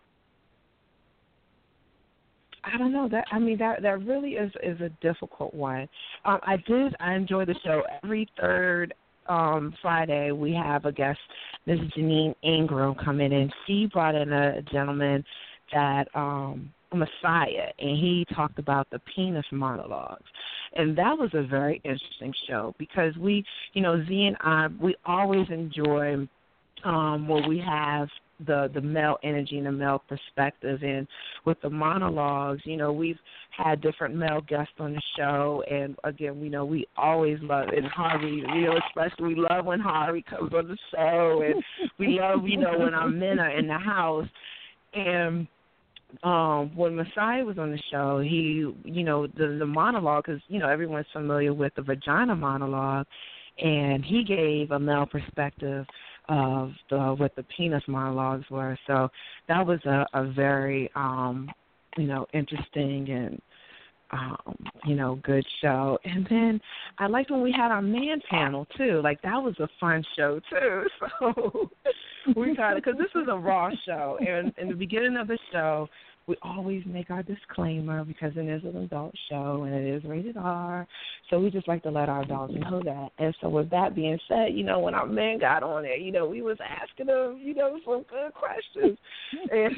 I don't know. That really is a difficult one. I enjoy the show every third Friday. We have a guest, Mrs. Janine Ingram, come in, and she brought in a gentleman that Messiah, and he talked about the penis monologues, and that was a very interesting show because we, Z and I, we always enjoy when we have the male energy and the male perspective, and with the monologues, we've had different male guests on the show, and again, we always love, and Harvey, especially we love when Harvey comes on the show, and we love, when our men are in the house, and when Messiah was on the show, he, the monologue, because, everyone's familiar with the vagina monologue, and he gave a male perspective of what the penis monologues were. So that was a very, interesting and, good show. And then I liked when we had our man panel, too. Like, that was a fun show, too. So we kind of, because this is a raw show. And in the beginning of the show, we always make our disclaimer because it is an adult show and it is rated R. So we just like to let our adults know that. And so with that being said, when our men got on there, we was asking them, some good questions. And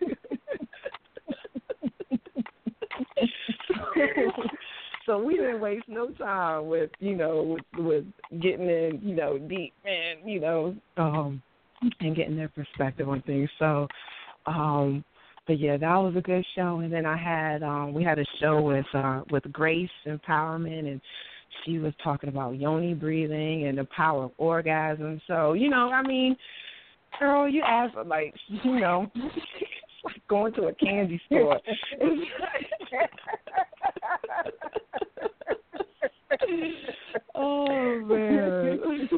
so we didn't waste no time with, with getting in, deep and, and getting their perspective on things. So, but yeah, that was a good show. And then I had we had a show with Grace Empowerment, and she was talking about yoni breathing and the power of orgasm. So, girl, you asked for it's like going to a candy store. Oh man.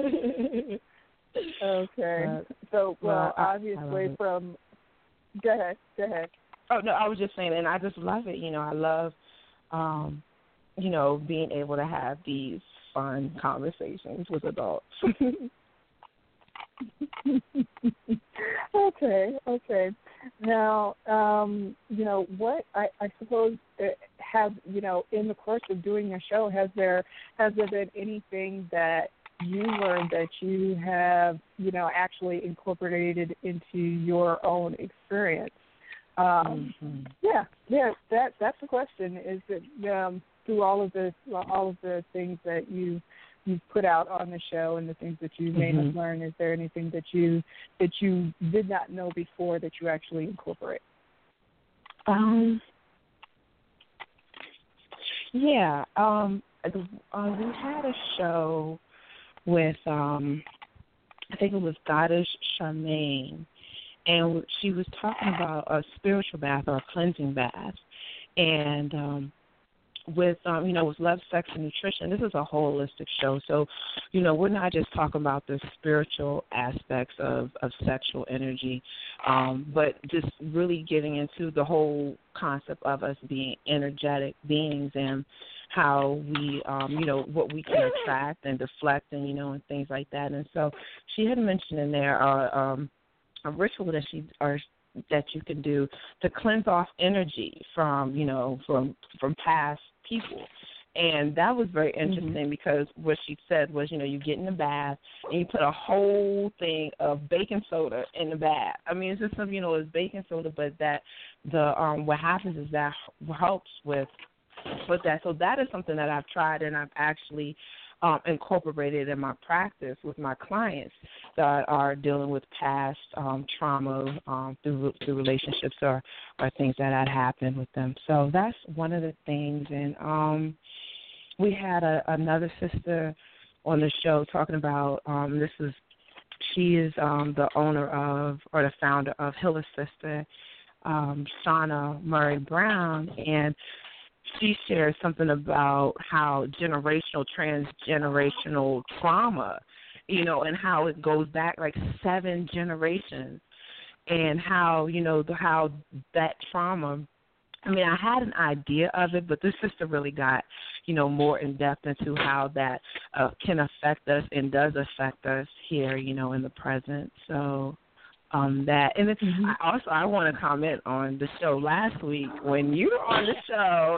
Okay. So obviously from Go ahead. Oh, no, I was just saying, and I just love it. I love, being able to have these fun conversations with adults. Okay. Now, what I suppose have, in the course of doing your show, has there been anything that you learned that you have, actually incorporated into your own experience? Yeah, that's the question. Is that through all of the things that you've put out on the show and the things that you may have learned, is there anything that you did not know before that you actually incorporate? Yeah. We had a show with I think it was Goddess Charmaine, and she was talking about a spiritual bath or a cleansing bath, and with with Love, Sex, and Nutrition, this is a holistic show. So, we're not just talking about the spiritual aspects of sexual energy, but just really getting into the whole concept of us being energetic beings and how we, what we can attract and deflect and, and things like that. And so she had mentioned in there a ritual that you can do to cleanse off energy from past people. And that was very interesting because what she said was, you get in the bath and you put a whole thing of baking soda in the bath. I mean, it's just something, it's baking soda, but that what happens is that helps with that. So that is something that I've tried and I've actually incorporated in my practice with my clients that are dealing with past trauma through relationships or things that had happened with them. So that's one of the things. And we had another sister on the show talking about she is the owner of or the founder of Healer Sister, Shauna Murray Brown, and she shared something about how transgenerational trauma, and how it goes back like 7 generations, and how, how that trauma, I mean, I had an idea of it, but this sister really got, more in depth into how that can affect us and does affect us here, in the present. So that, and then I want to comment on the show last week when you were on the show.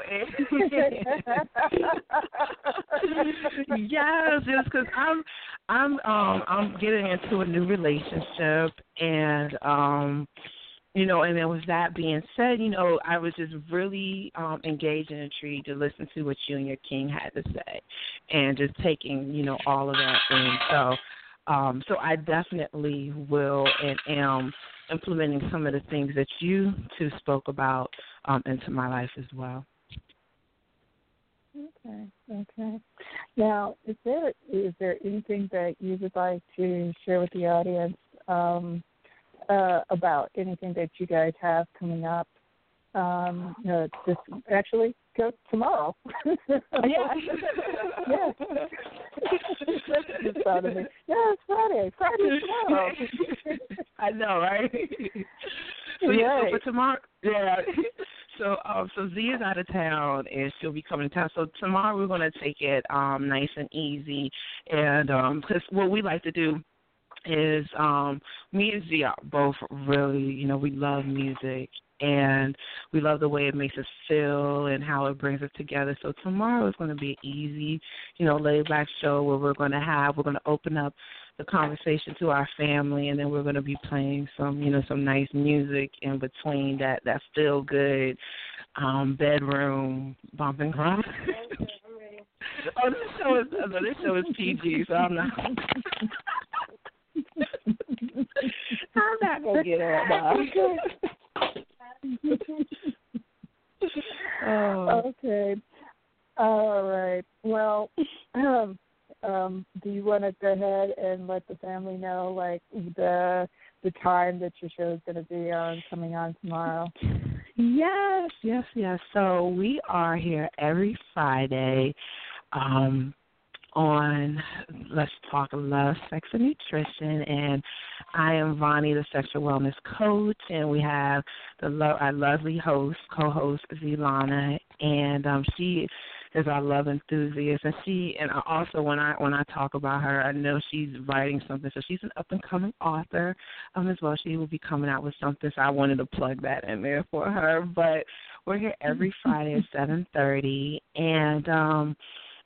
Yes, because I'm getting into a new relationship, and and then with that being said, I was just really engaged and intrigued to listen to what you and your king had to say, and just taking all of that in. So I definitely will and am implementing some of the things that you two spoke about into my life as well. Okay. Now, is there anything that you would like to share with the audience about anything that you guys have coming up? Just actually go tomorrow. Yeah. It's Friday. Yeah, it's Friday. Friday's tomorrow. I know, right? So for tomorrow, So Z is out of town, and she'll be coming to town. So tomorrow we're going to take it nice and easy, and because what we like to do is me and Z are both really, we love music, and we love the way it makes us feel and how it brings us together. So tomorrow is going to be an easy, laid back show where we're going to open up the conversation to our family, and then we're going to be playing some nice music in between that feel good bedroom bump and grind. This show is PG, so I'm not. I'm not gonna get on that. Okay. All right. Well, do you want to go ahead and let the family know, like, the time that your show is going to be coming on tomorrow? Yes. So we are here every Friday on Let's Talk Love, Sex, and Nutrition, and I am Vonnie, the sexual wellness coach, and we have our lovely co-host Zilana, and she is our love enthusiast, and also when I talk about her, I know she's writing something, so she's an up and coming author as well. She will be coming out with something, so I wanted to plug that in there for her. But we're here every Friday at 7:30, and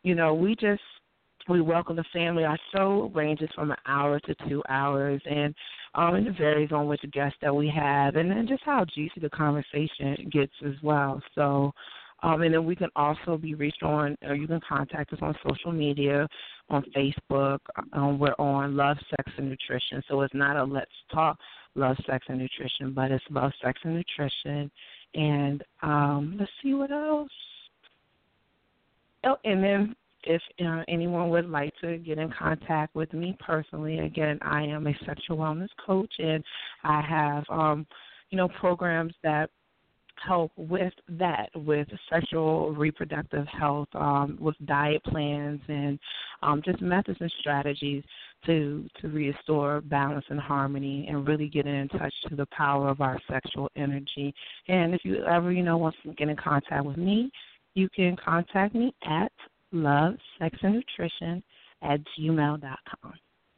we welcome the family. Our show ranges from an hour to 2 hours, and it varies on which guests that we have, and then just how juicy the conversation gets as well. So, and then we can also be reached on, or you can contact us on social media, on Facebook. We're on Love, Sex, and Nutrition. So it's not a Let's Talk Love, Sex, and Nutrition, but it's Love, Sex, and Nutrition. And let's see what else. Oh, and then if anyone would like to get in contact with me personally, again, I am a sexual wellness coach, and I have, programs that help with that, with sexual reproductive health, with diet plans, and just methods and strategies to restore balance and harmony and really get in touch to the power of our sexual energy. And if you ever, want to get in contact with me, you can contact me at lovesexandnutrition@gmail.com.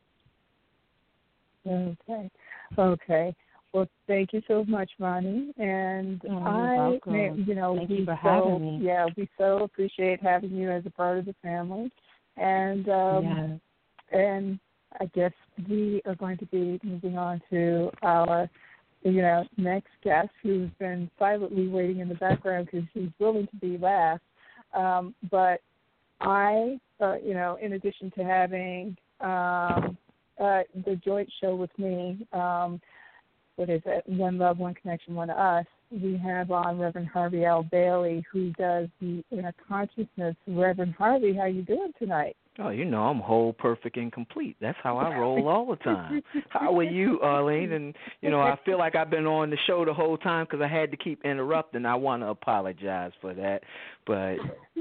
Okay. Well, thank you so much, Ronnie. And you're welcome. Thank you for having me. Yeah, we so appreciate having you as a part of the family. And and I guess we are going to be moving on to our, next guest, who's been silently waiting in the background because he's willing to be last. But I, in addition to having the joint show with me, what is it? One Love, One Connection, One Us. We have on Reverend Harvey L. Bailey, who does the Inner Consciousness. Reverend Harvey, how you doing tonight? Oh, I'm whole, perfect, and complete. That's how I roll all the time. How are you, Arlene? And, I feel like I've been on the show the whole time because I had to keep interrupting. I want to apologize for that. But,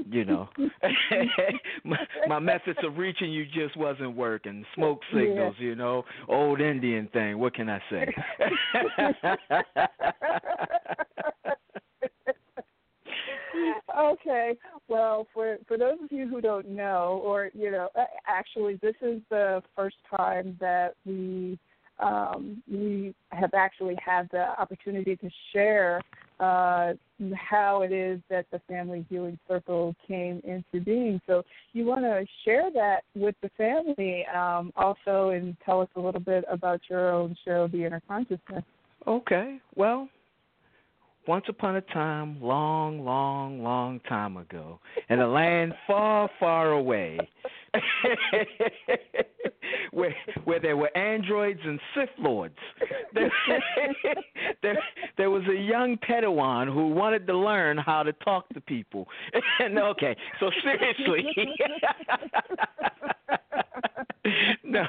my methods of reaching you just wasn't working. Smoke signals, old Indian thing. What can I say? Okay. Well, for those of you who don't know, or actually, this is the first time that we have actually had the opportunity to share how it is that the Family Healing Circle came into being. So you want to share that with the family also, and tell us a little bit about your own show, The Inner Consciousness. Okay. Well, once upon a time, long, long, long time ago, in a land far, far away, where there were androids and Sith Lords, there was a young Padawan who wanted to learn how to talk to people. And okay, so seriously, no,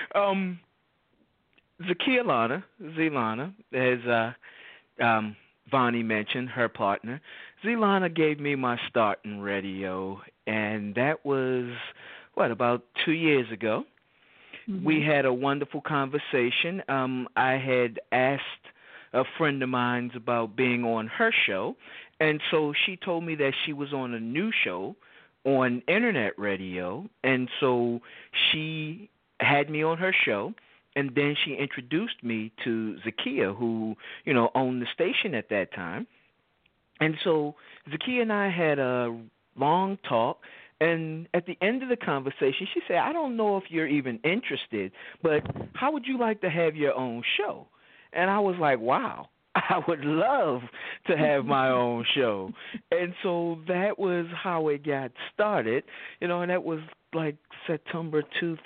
Zelana, as Vonnie mentioned, her partner. Zelana gave me my start in radio, and that was, about 2 years ago. Mm-hmm. We had a wonderful conversation. I had asked a friend of mine about being on her show, and so she told me that she was on a new show on internet radio, and so she had me on her show. And then she introduced me to Zakia, who, owned the station at that time. And so Zakia and I had a long talk. And at the end of the conversation, she said, I don't know if you're even interested, but how would you like to have your own show? And I was like, wow, I would love to have my own show. And so that was how it got started, and that was like September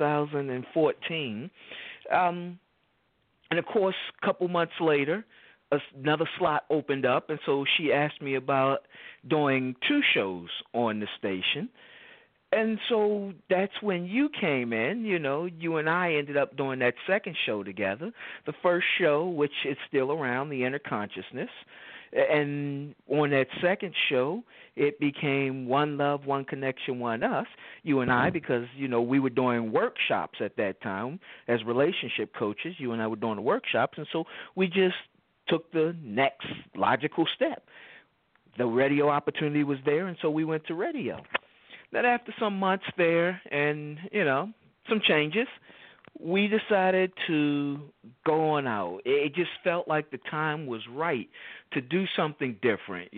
2014. And, of course, a couple months later, another slot opened up, and so she asked me about doing 2 shows on the station. And so that's when you came in, you and I ended up doing that second show together. The first show, which is still around, The Inner Consciousness. And on that second show, it became One Love, One Connection, One Us, you and I, because, we were doing workshops at that time as relationship coaches. You and I were doing the workshops, and so we just took the next logical step. The radio opportunity was there, and so we went to radio. Then after some months there and, some changes, we decided to go on out. It just felt like the time was right to do something different,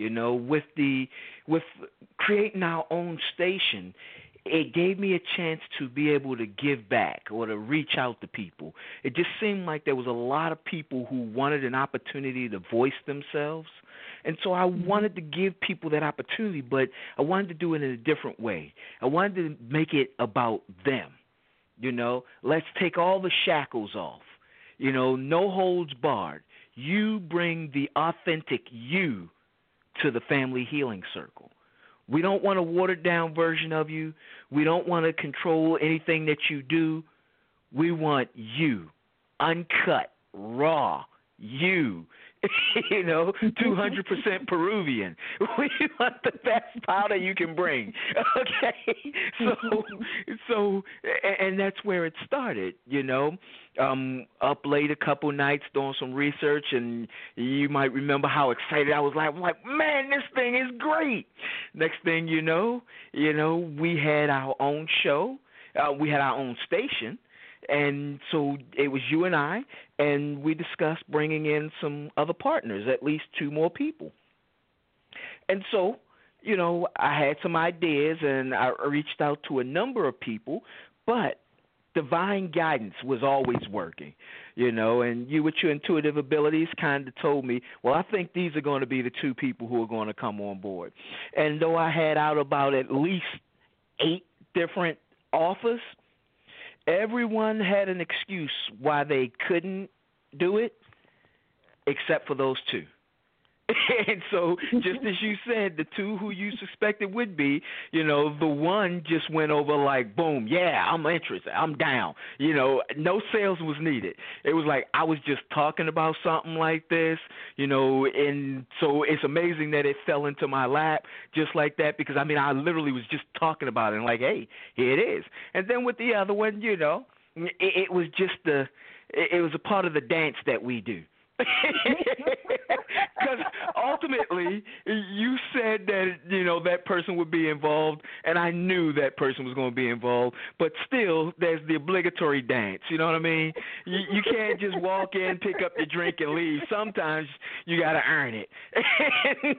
with creating our own station. It gave me a chance to be able to give back or to reach out to people. It just seemed like there was a lot of people who wanted an opportunity to voice themselves. And so I wanted to give people that opportunity, but I wanted to do it in a different way. I wanted to make it about them. Let's take all the shackles off. No holds barred. You bring the authentic you to the Family Healing Circle. We don't want a watered-down version of you. We don't want to control anything that you do. We want you, uncut, raw, you, 200% Peruvian. We want the best powder you can bring. Okay, so, and that's where it started. Up late a couple nights doing some research, and you might remember how excited I was. I'm like, man, this thing is great. Next thing you know, we had our own show. We had our own station. And so it was you and I, and we discussed bringing in some other partners, at least 2 more people. And so, I had some ideas, and I reached out to a number of people, but divine guidance was always working, and you with your intuitive abilities kind of told me, well, I think these are going to be the 2 people who are going to come on board. And though I had out about at least 8 different offers, everyone had an excuse why they couldn't do it, except for those 2. And so, just as you said, the 2 who you suspected would be, the one just went over like, boom, yeah, I'm interested, I'm down. No sales was needed. It was like I was just talking about something like this, and so it's amazing that it fell into my lap just like that, because, I literally was just talking about it and like, hey, here it is. And then with the other one, it was just it was a part of the dance that we do. Because ultimately, you said that, that person would be involved, and I knew that person was going to be involved, but still, there's the obligatory dance, you know what I mean? You can't just walk in, pick up your drink, and leave. Sometimes you got to earn it. And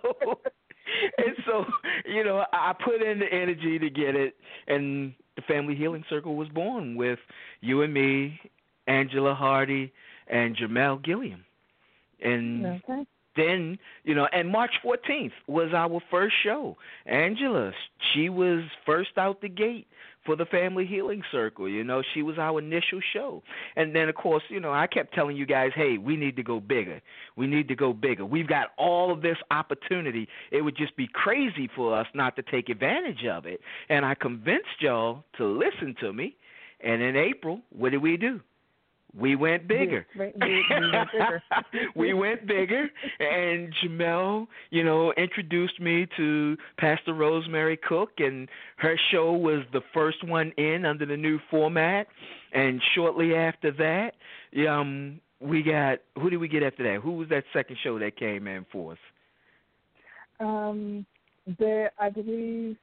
so, I put in the energy to get it, and the Family Healing Circle was born with you and me, Angela Hardy, and Jamel Gilliam. And then, and March 14th was our first show. Angela, she was first out the gate for the Family Healing Circle. She was our initial show. And then, of course, I kept telling you guys, hey, we need to go bigger. We need to go bigger. We've got all of this opportunity. It would just be crazy for us not to take advantage of it. And I convinced y'all to listen to me. And in April, what did we do? We went bigger. We went bigger. We went bigger, and Jamel, introduced me to Pastor Rosemary Cook, and her show was the first one in under the new format. And shortly after that, we got, who did we get after that? Who was that second show that came in for us? I believe,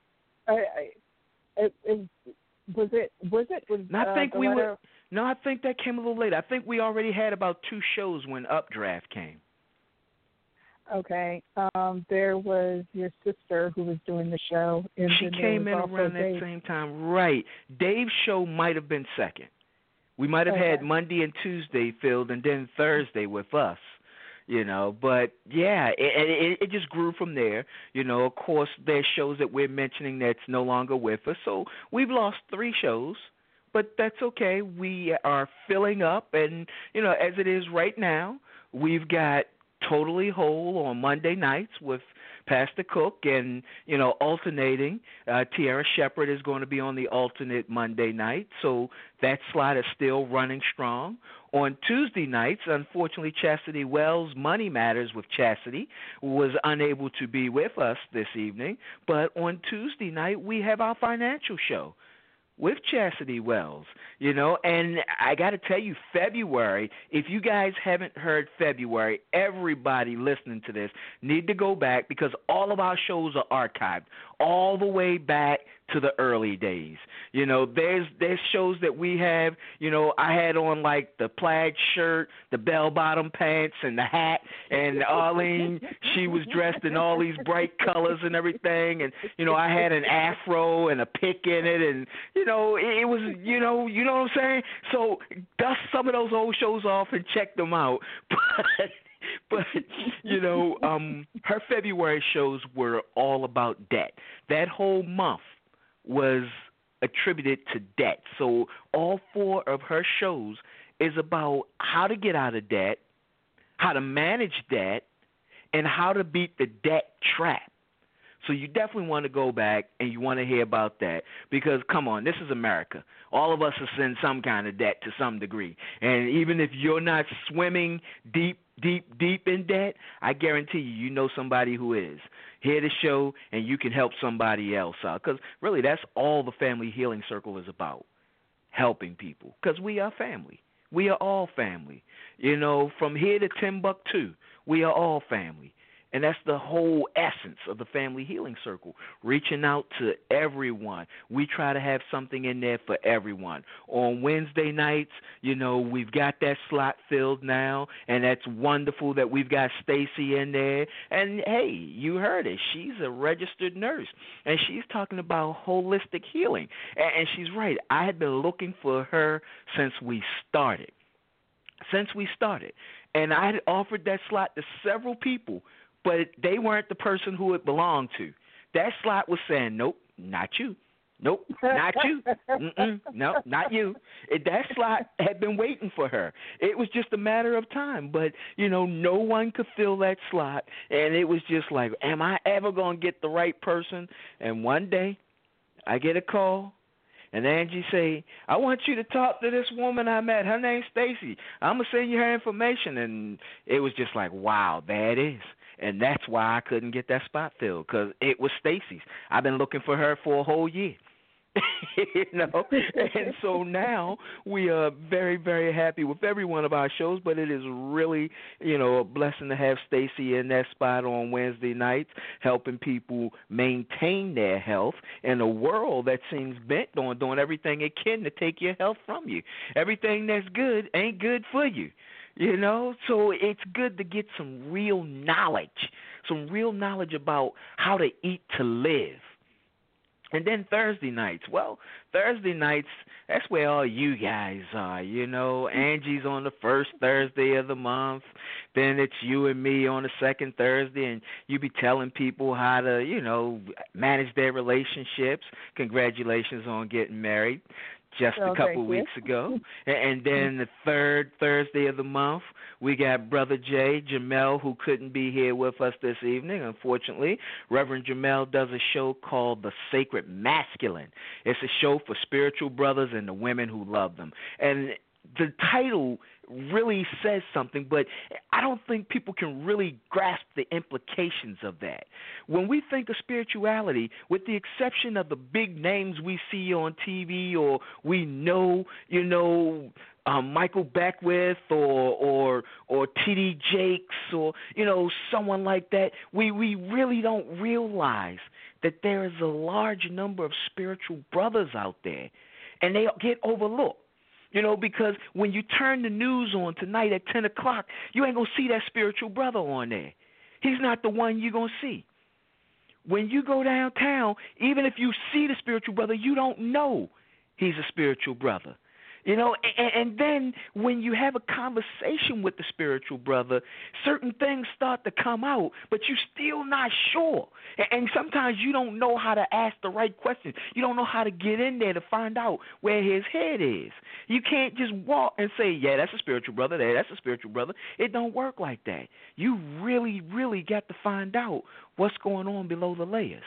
was I think we were. No, I think that came a little later. I think we already had about 2 shows when Updraft came. Okay. There was your sister who was doing the show. She came in around that same time. Right. Dave's show might have been second. We might have had Monday and Tuesday filled, and then Thursday with us. But yeah, it just grew from there. Of course, there's shows that we're mentioning that's no longer with us. So we've lost 3 shows. But that's okay. We are filling up, and, as it is right now, we've got Totally Whole on Monday nights with Pastor Cook, and, alternating. Tiara Shepard is going to be on the alternate Monday night, so that slot is still running strong. On Tuesday nights, unfortunately, Chastity Wells, Money Matters with Chastity, was unable to be with us this evening, but on Tuesday night, we have our financial show with Chastity Wells, and I got to tell you, February, if you guys haven't heard February, everybody listening to this need to go back, because all of our shows are archived all the way back to the early days. There's shows that we have, I had on like the plaid shirt, the bell-bottom pants, and the hat, and Arlene, she was dressed in all these bright colors and everything, and, I had an afro and a pick in it, and, it was, you know what I'm saying? So dust some of those old shows off and check them out. But her February shows were all about debt. That whole month was attributed to debt. So all 4 of her shows is about how to get out of debt, how to manage debt, and how to beat the debt trap. So you definitely want to go back and you want to hear about that because, come on, this is America. All of us are in some kind of debt to some degree. And even if you're not swimming deep in debt, I guarantee you know somebody who is. Hear the show and you can help somebody else out because really that's all the Family Healing Circle is about, helping people because we are family. We are all family. You know, from here to Timbuktu, we are all family. And that's the whole essence of the Family Healing Circle, reaching out to everyone. We try to have something in there for everyone. On Wednesday nights, you know, we've got that slot filled now, and that's wonderful that we've got Stacy in there. And, hey, you heard it. She's a registered nurse, and she's talking about holistic healing. And she's right. I had been looking for her since we started. And I had offered that slot to several people, but they weren't the person who it belonged to. That slot was saying, nope, not you. Nope, not you. No, not you. That slot had been waiting for her. It was just a matter of time. But, you know, no one could fill that slot. And it was just like, am I ever going to get the right person? And one day I get a call. And Angie say, I want you to talk to this woman I met. Her name's Stacy. I'm going to send you her information. And it was just like, wow, there it is. And that's why I couldn't get that spot filled, because it was Stacy's. I've been looking for her for a whole year. You know, and so now we are very, very happy with every one of our shows, but it is really, you know, a blessing to have Stacy in that spot on Wednesday nights, helping people maintain their health in a world that seems bent on doing everything it can to take your health from you. Everything that's good ain't good for you. You know, so it's good to get some real knowledge about how to eat to live. And then Thursday nights, that's where all you guys are, you know. Angie's on the first Thursday of the month. Then it's you and me on the second Thursday, and you be telling people how to, you know, manage their relationships. Congratulations on getting married just a couple weeks ago. And then the third Thursday of the month, we got Brother Jay, Jamel, who couldn't be here with us this evening, unfortunately. Reverend Jamel does a show called The Sacred Masculine. It's a show for spiritual brothers and the women who love them. And the title really says something, but I don't think people can really grasp the implications of that. When we think of spirituality, with the exception of the big names we see on TV or we know, you know, Michael Beckwith or T.D. Jakes or, you know, someone like that, we really don't realize that there is a large number of spiritual brothers out there, and they get overlooked. You know, because when you turn the news on tonight at 10 o'clock, you ain't going to see that spiritual brother on there. He's not the one you're going to see. When you go downtown, even if you see the spiritual brother, you don't know he's a spiritual brother. You know, and then when you have a conversation with the spiritual brother, certain things start to come out, but you're still not sure. And sometimes you don't know how to ask the right questions. You don't know how to get in there to find out where his head is. You can't just walk and say, yeah, that's a spiritual brother there, that's a spiritual brother. It don't work like that. You really, really got to find out what's going on below the layers.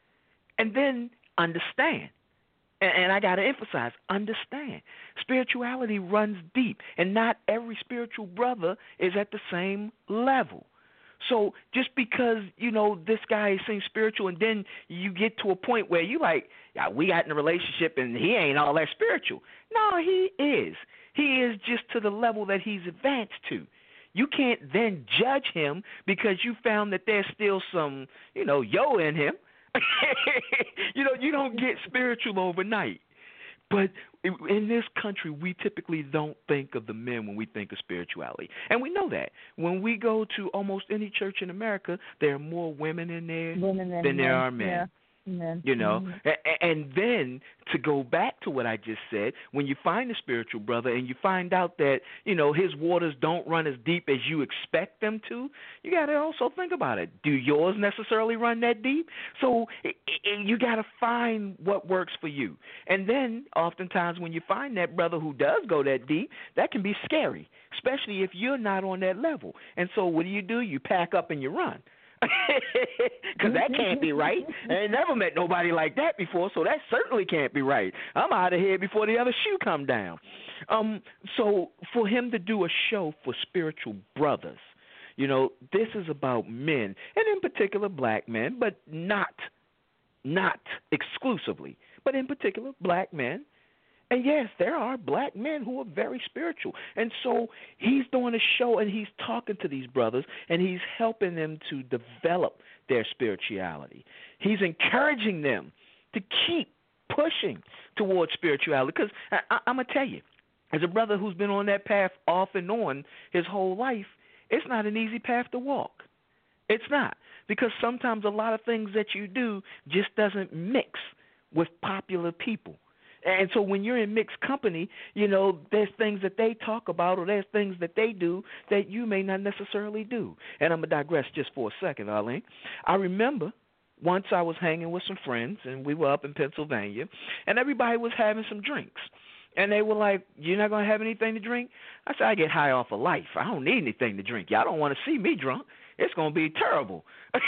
And then understand. And I got to emphasize, understand. Spirituality runs deep, and not every spiritual brother is at the same level. So just because, you know, this guy seems spiritual, and then you get to a point where you like, yeah, we got in a relationship and he ain't all that spiritual. No, he is. He is just to the level that he's advanced to. You can't then judge him because you found that there's still some, you know, yo in him. You know, you don't get spiritual overnight. But in this country, we typically don't think of the men when we think of spirituality. And we know that. When we go to almost any church in America, there are more women in there than there are men. Yeah. You know, and then to go back to what I just said, when you find a spiritual brother and you find out that, you know, his waters don't run as deep as you expect them to, you got to also think about it. Do yours necessarily run that deep? So you got to find what works for you. And then oftentimes when you find that brother who does go that deep, that can be scary, especially if you're not on that level. And so what do? You pack up and you run. Because that can't be right. I ain't never met nobody like that before, so that certainly can't be right. I'm out of here before the other shoe come down. So for him to do a show for spiritual brothers, this is about men, and in particular black men, but not exclusively, but in particular black men. And yes, there are black men who are very spiritual. And so he's doing a show and he's talking to these brothers and he's helping them to develop their spirituality. He's encouraging them to keep pushing towards spirituality. Because I'm going to tell you, as a brother who's been on that path off and on his whole life, it's not an easy path to walk. It's not. Because sometimes a lot of things that you do just doesn't mix with popular people. And so when you're in mixed company, there's things that they talk about or there's things that they do that you may not necessarily do. And I'm going to digress just for a second, Arlene. I remember once I was hanging with some friends, and we were up in Pennsylvania, and everybody was having some drinks. And they were like, "You're not going to have anything to drink?" I said, "I get high off of life. I don't need anything to drink. Y'all don't want to see me drunk. It's going to be terrible."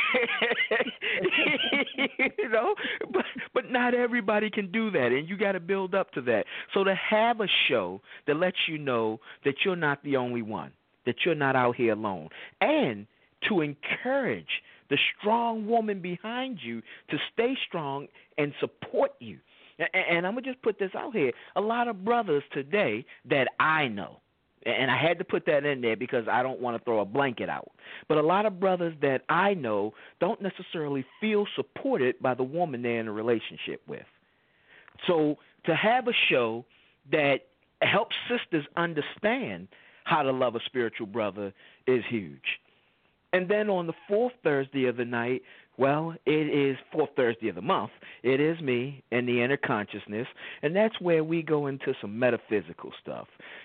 But not everybody can do that, and you got to build up to that. So to have a show that lets you know that you're not the only one, that you're not out here alone, and to encourage the strong woman behind you to stay strong and support you. And I'm going to just put this out here. A lot of brothers today that I know, and I had to put that in there because I don't want to throw a blanket out, but a lot of brothers that I know don't necessarily feel supported by the woman they're in a relationship with. So to have a show that helps sisters understand how to love a spiritual brother is huge. And then on the fourth Thursday of the night, well, it is fourth Thursday of the month. It is me and the inner consciousness, and that's where we go into some metaphysical stuff.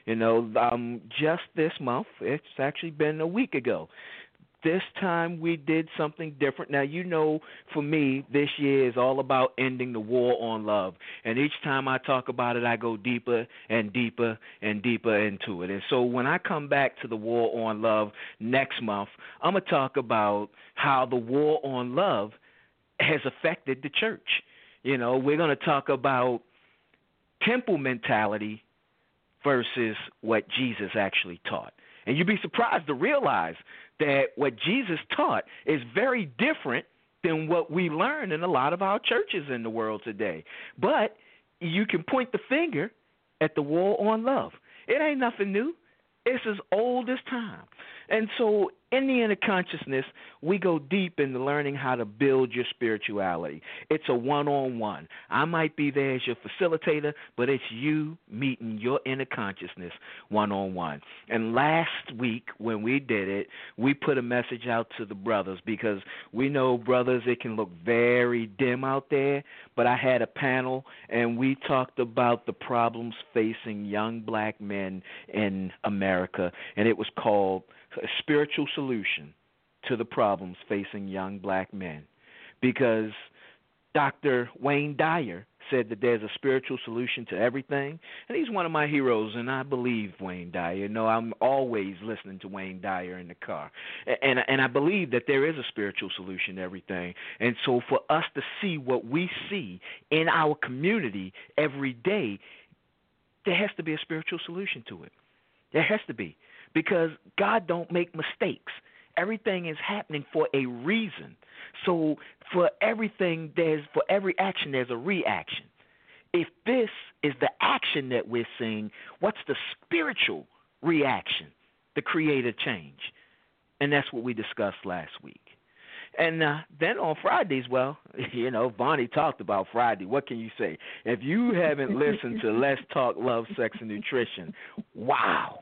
Just this month, it's actually been a week ago. This time we did something different. Now, for me, this year is all about ending the war on love. And each time I talk about it, I go deeper and deeper and deeper into it. And so when I come back to the war on love next month, I'm going to talk about how the war on love has affected the church. We're going to talk about temple mentality versus what Jesus actually taught. And you'd be surprised to realize that what Jesus taught is very different than what we learn in a lot of our churches in the world today. But you can point the finger at the war on love. It ain't nothing new. It's as old as time. And so in the inner consciousness, we go deep into learning how to build your spirituality. It's a one-on-one. I might be there as your facilitator, but it's you meeting your inner consciousness one-on-one. And last week when we did it, we put a message out to the brothers because we know, brothers, it can look very dim out there, but I had a panel and we talked about the problems facing young black men in America, and it was called A Spiritual Solution to the Problems Facing Young Black Men, because Dr. Wayne Dyer said that there's a spiritual solution to everything, and he's one of my heroes, and I believe Wayne Dyer. I'm always listening to Wayne Dyer in the car, and I believe that there is a spiritual solution to everything. And so for us to see what we see in our community every day, there has to be a spiritual solution to it. There has to be. Because God don't make mistakes. Everything is happening for a reason. So for every action, there's a reaction. If this is the action that we're seeing, what's the spiritual reaction? The creative change. And that's what we discussed last week. And then on Fridays, Bonnie talked about Friday. What can you say? If you haven't listened to Let's Talk Love, Sex, and Nutrition, wow.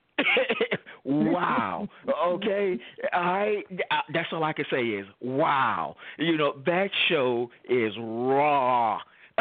Wow. Okay. That's all I can say is wow. That show is raw.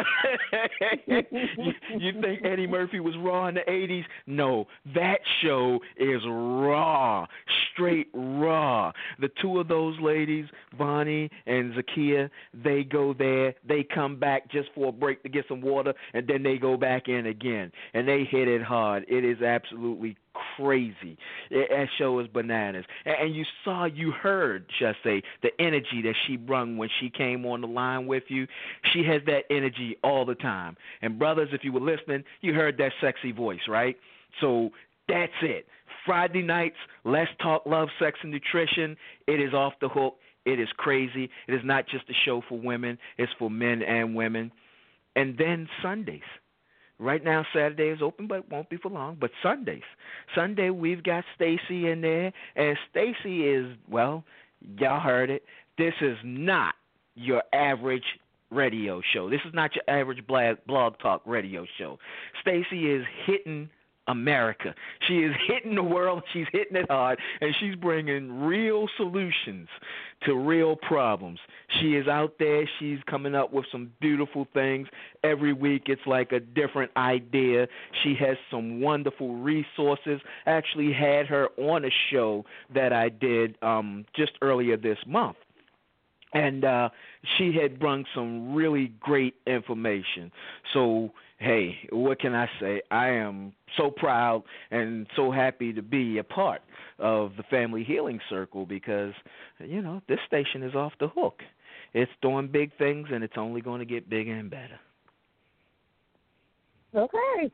You think Eddie Murphy was raw in the 80s? No, that show is raw, straight raw. The two of those ladies, Bonnie and Zakia, they go there. They come back just for a break to get some water, and then they go back in again. And they hit it hard. It is absolutely crazy. That show is bananas. And you heard, should I say, the energy that she brung when she came on the line with you. She has that energy all the time. And brothers, if you were listening, you heard that sexy voice, right? So that's it. Friday nights, let's talk love, sex, and nutrition. It is off the hook. It is crazy. It is not just a show for women. It's for men and women. And then Sundays. Right now, Saturday is open, but it won't be for long. But Sundays. Sunday, we've got Stacy in there. And Stacy is, well, y'all heard it. This is not your average radio show. This is not your average blog talk radio show. Stacy is hitting America. She is hitting the world. She's hitting it hard, and she's bringing real solutions to real problems. She is out there. She's coming up with some beautiful things. Every week it's like a different idea. She has some wonderful resources. I actually had her on a show that I did just earlier this month. And she had brung some really great information. So, hey, what can I say? I am so proud and so happy to be a part of the Family Healing Circle because, you know, this station is off the hook. It's doing big things, and it's only going to get bigger and better. Okay.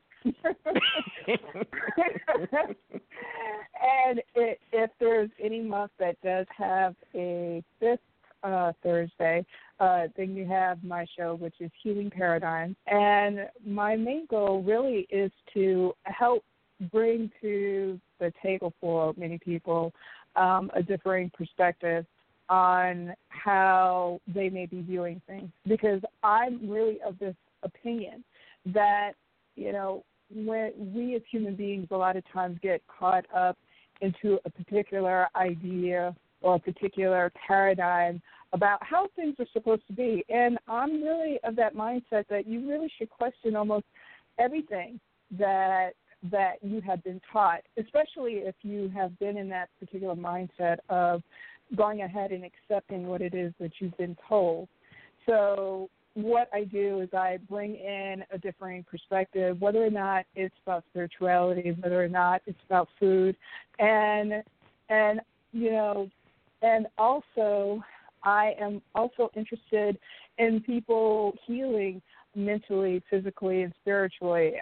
And if there's any month that does have a fifth Thursday, then you have my show, which is Healing Paradigms. And my main goal really is to help bring to the table for many people a differing perspective on how they may be viewing things. Because I'm really of this opinion that, you know, when we as human beings a lot of times get caught up into a particular idea or a particular paradigm about how things are supposed to be. And I'm really of that mindset that you really should question almost everything that you have been taught, especially if you have been in that particular mindset of going ahead and accepting what it is that you've been told. So what I do is I bring in a differing perspective, whether or not it's about spirituality, whether or not it's about food, and you know, and also I am also interested in people healing mentally, physically, and spiritually.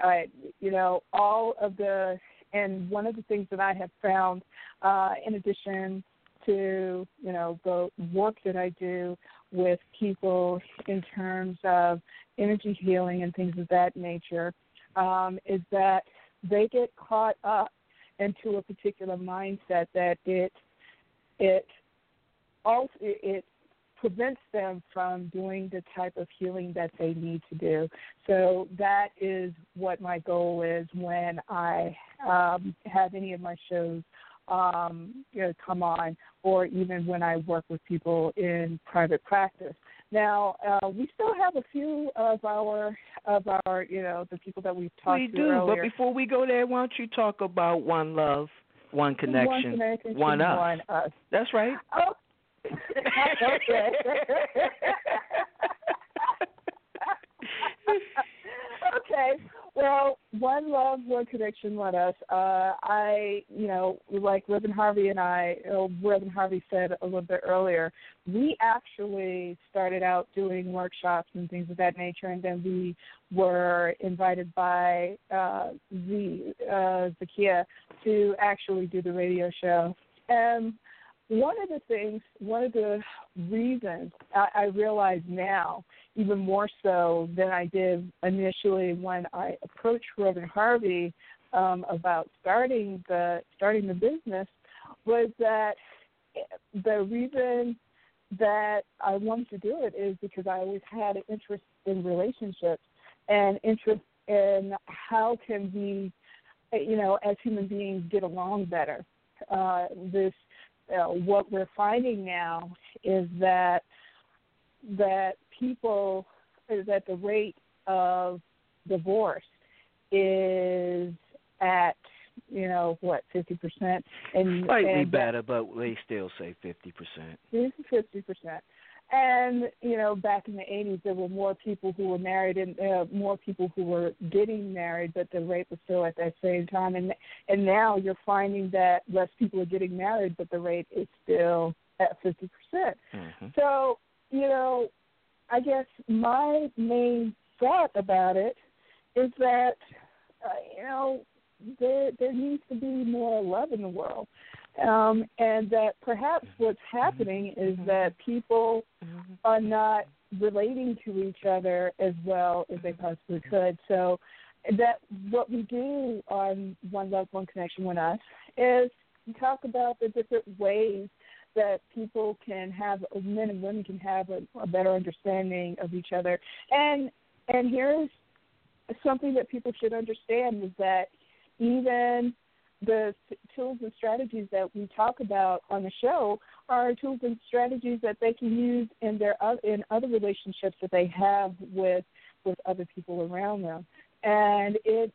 And one of the things that I have found, in addition to, you know, the work that I do with people in terms of energy healing and things of that nature, is that they get caught up into a particular mindset that it prevents them from doing the type of healing that they need to do. So that is what my goal is when I have any of my shows come on, or even when I work with people in private practice. Now, we still have a few of our the people that we've talked to earlier. But before we go there, why don't you talk about One Love, One Connection, One Us. That's right. Oh. Okay. Okay. Well, One Love, One Connection, One Us. Like Reverend Harvey and Reverend Harvey said a little bit earlier, we actually started out doing workshops and things of that nature, and then we were invited by Zakia to actually do the radio show. And one of the reasons I realize now, even more so than I did initially when I approached Reverend Harvey about starting the business, was that the reason that I wanted to do it is because I always had an interest in relationships and interest in how can we, as human beings, get along better. What we're finding now is that the rate of divorce is at what, 50%, and slightly better, but they still say 50%. It's 50%. And back in the 80s, there were more people who were married and more people who were getting married, but the rate was still at that same time. And now you're finding that less people are getting married, but the rate is still at 50%. Mm-hmm. So I guess my main thought about it is that there needs to be more love in the world. And that perhaps what's happening is that people are not relating to each other as well as they possibly could. So that what we do on One Love, One Connection, One Us is talk about the different ways that people can have, men and women can have a better understanding of each other. And here's something that people should understand is that even the tools and strategies that we talk about on the show are tools and strategies that they can use in other relationships that they have with other people around them. And it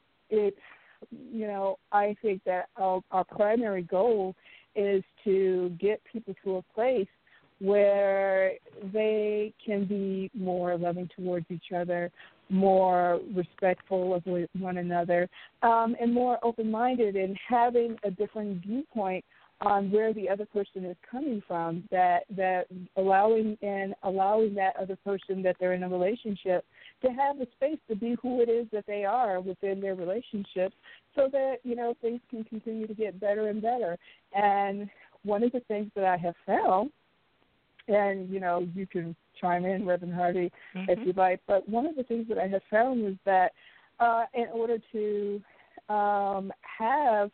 I think that our primary goal is to get people to a place where they can be more loving towards each other, more respectful of one another, and more open-minded, and having a different viewpoint on where the other person is coming from, that allowing that other person that they're in a relationship to have the space to be who it is that they are within their relationship, so that things can continue to get better and better. And one of the things that I have found, and you can chime in, Reverend Harvey, if you like, but one of the things that I have found is that in order to have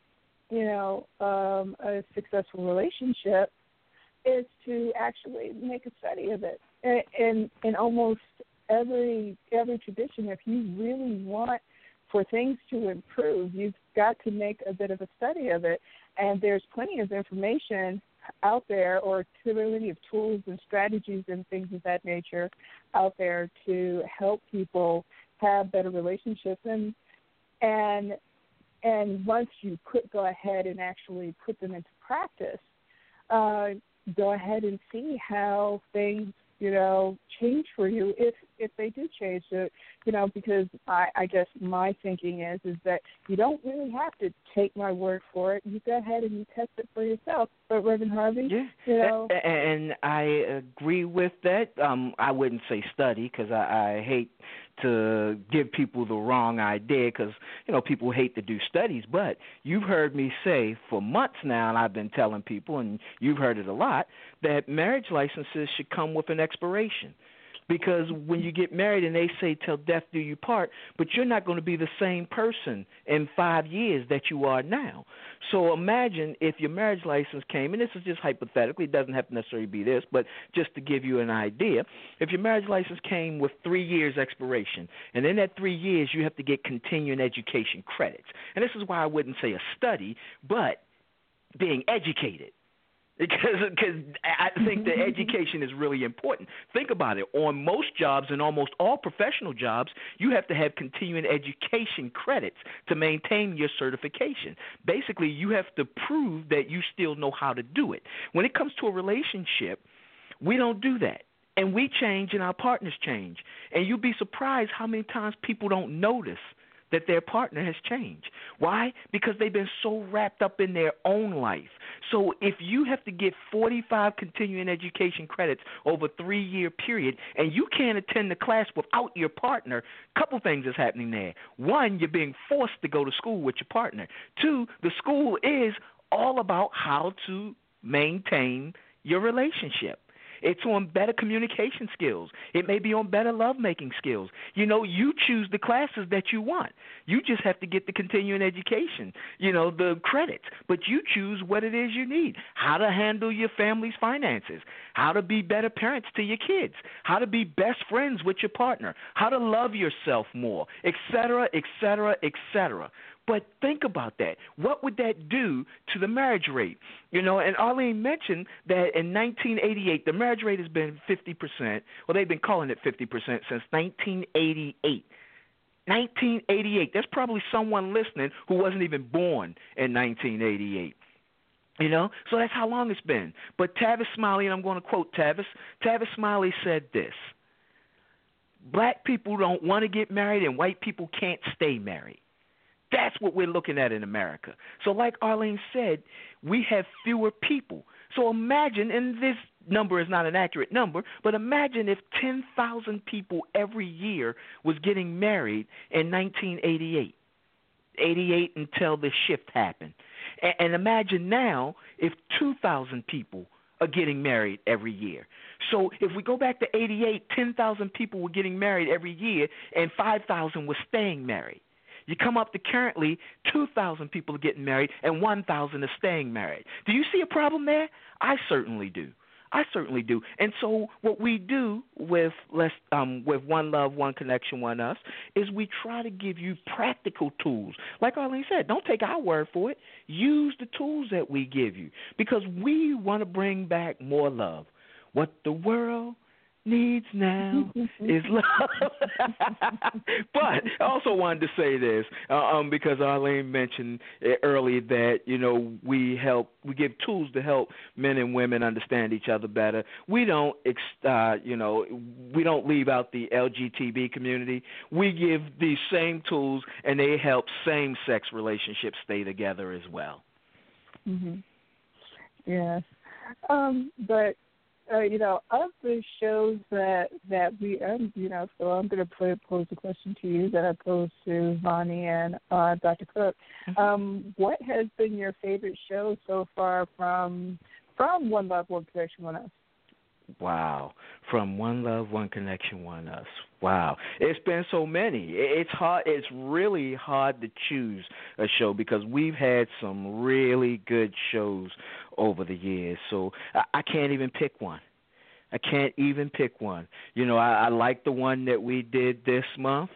a successful relationship is to actually make a study of it. In almost every tradition, if you really want for things to improve, you've got to make a bit of a study of it. And there's plenty of information out there, or plenty of tools and strategies and things of that nature out there to help people have better relationships. And once you go ahead and actually put them into practice, go ahead and see how things change for you if they do change. Because I guess my thinking is that you don't really have to take my word for it. You go ahead and you test it for yourself. But Reverend Harvey, and I agree with that. I wouldn't say study, because I hate to give people the wrong idea, because people hate to do studies. But you've heard me say for months now, and I've been telling people, and you've heard it a lot, that marriage licenses should come with an expiration. Because when you get married and they say till death do you part, but you're not going to be the same person in 5 years that you are now. So imagine if your marriage license came, and this is just hypothetically, it doesn't have to necessarily be this, but just to give you an idea, if your marriage license came with 3 years expiration, and in that 3 years you have to get continuing education credits. And this is why I wouldn't say a study, but being educated. Because I think that education is really important. Think about it. On most jobs and almost all professional jobs, you have to have continuing education credits to maintain your certification. Basically, you have to prove that you still know how to do it. When it comes to a relationship, we don't do that. And we change and our partners change. And you'll be surprised how many times people don't notice that their partner has changed. Why? Because they've been so wrapped up in their own life. So if you have to get 45 continuing education credits over a 3-year period, and you can't attend the class without your partner, a couple things is happening there. One, you're being forced to go to school with your partner. 2, the school is all about how to maintain your relationship. It's on better communication skills. It may be on better lovemaking skills. You choose the classes that you want. You just have to get the continuing education, the credits. But you choose what it is you need, how to handle your family's finances, how to be better parents to your kids, how to be best friends with your partner, how to love yourself more, et cetera, et cetera, et cetera. But think about that. What would that do to the marriage rate? And Arlene mentioned that in 1988, the marriage rate has been 50%. Well, they've been calling it 50% since 1988. 1988. There's probably someone listening who wasn't even born in 1988. You know, so that's how long it's been. But Tavis Smiley, and I'm going to quote Tavis Smiley said this: black people don't want to get married and white people can't stay married. That's what we're looking at in America. So like Arlene said, we have fewer people. So imagine, and this number is not an accurate number, but imagine if 10,000 people every year was getting married in 1988. 88 until the shift happened. And imagine now if 2,000 people are getting married every year. So if we go back to 88, 10,000 people were getting married every year and 5,000 were staying married. You come up to currently 2,000 people are getting married and 1,000 are staying married. Do you see a problem there? I certainly do. And so what we do with One Love, One Connection, One Us is we try to give you practical tools. Like Arlene said, don't take our word for it. Use the tools that we give you because we want to bring back more love. What the world needs now is love. But I also wanted to say this because Arlene mentioned earlier that we give tools to help men and women understand each other better. We don't we don't leave out the LGBTQ community. We give these same tools and they help same-sex relationships stay together as well. Mhm. Yes. But of the shows that we, so I'm going to pose a question to you that I posed to Vonnie and Dr. Cook. What has been your favorite show so far from One Love, One Connection, One Us? Wow. From One Love, One Connection, One Us. Wow. It's been so many. It's hard. It's really hard to choose a show because we've had some really good shows over the years. So I can't even pick one. I like the one that we did this month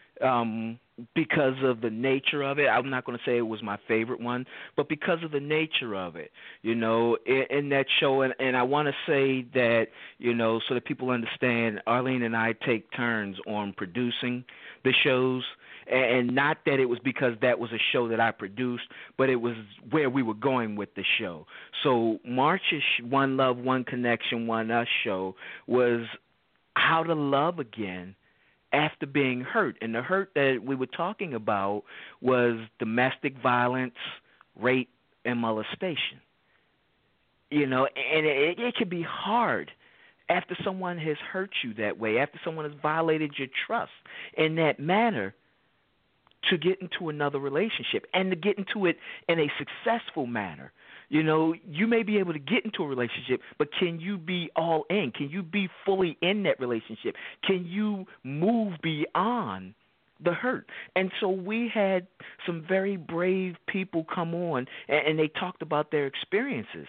because of the nature of it. I'm not going to say it was my favorite one, but because of the nature of it, in that show. And I want to say that, so that people understand, Arlene and I take turns on producing the shows. And not that it was because that was a show that I produced, but it was where we were going with the show. So March's One Love, One Connection, One Us show was how to love again after being hurt. And the hurt that we were talking about was domestic violence, rape, and molestation. And it can be hard after someone has hurt you that way, after someone has violated your trust in that manner, to get into another relationship and to get into it in a successful manner. You may be able to get into a relationship, but can you be all in? Can you be fully in that relationship? Can you move beyond the hurt? And so we had some very brave people come on, and they talked about their experiences,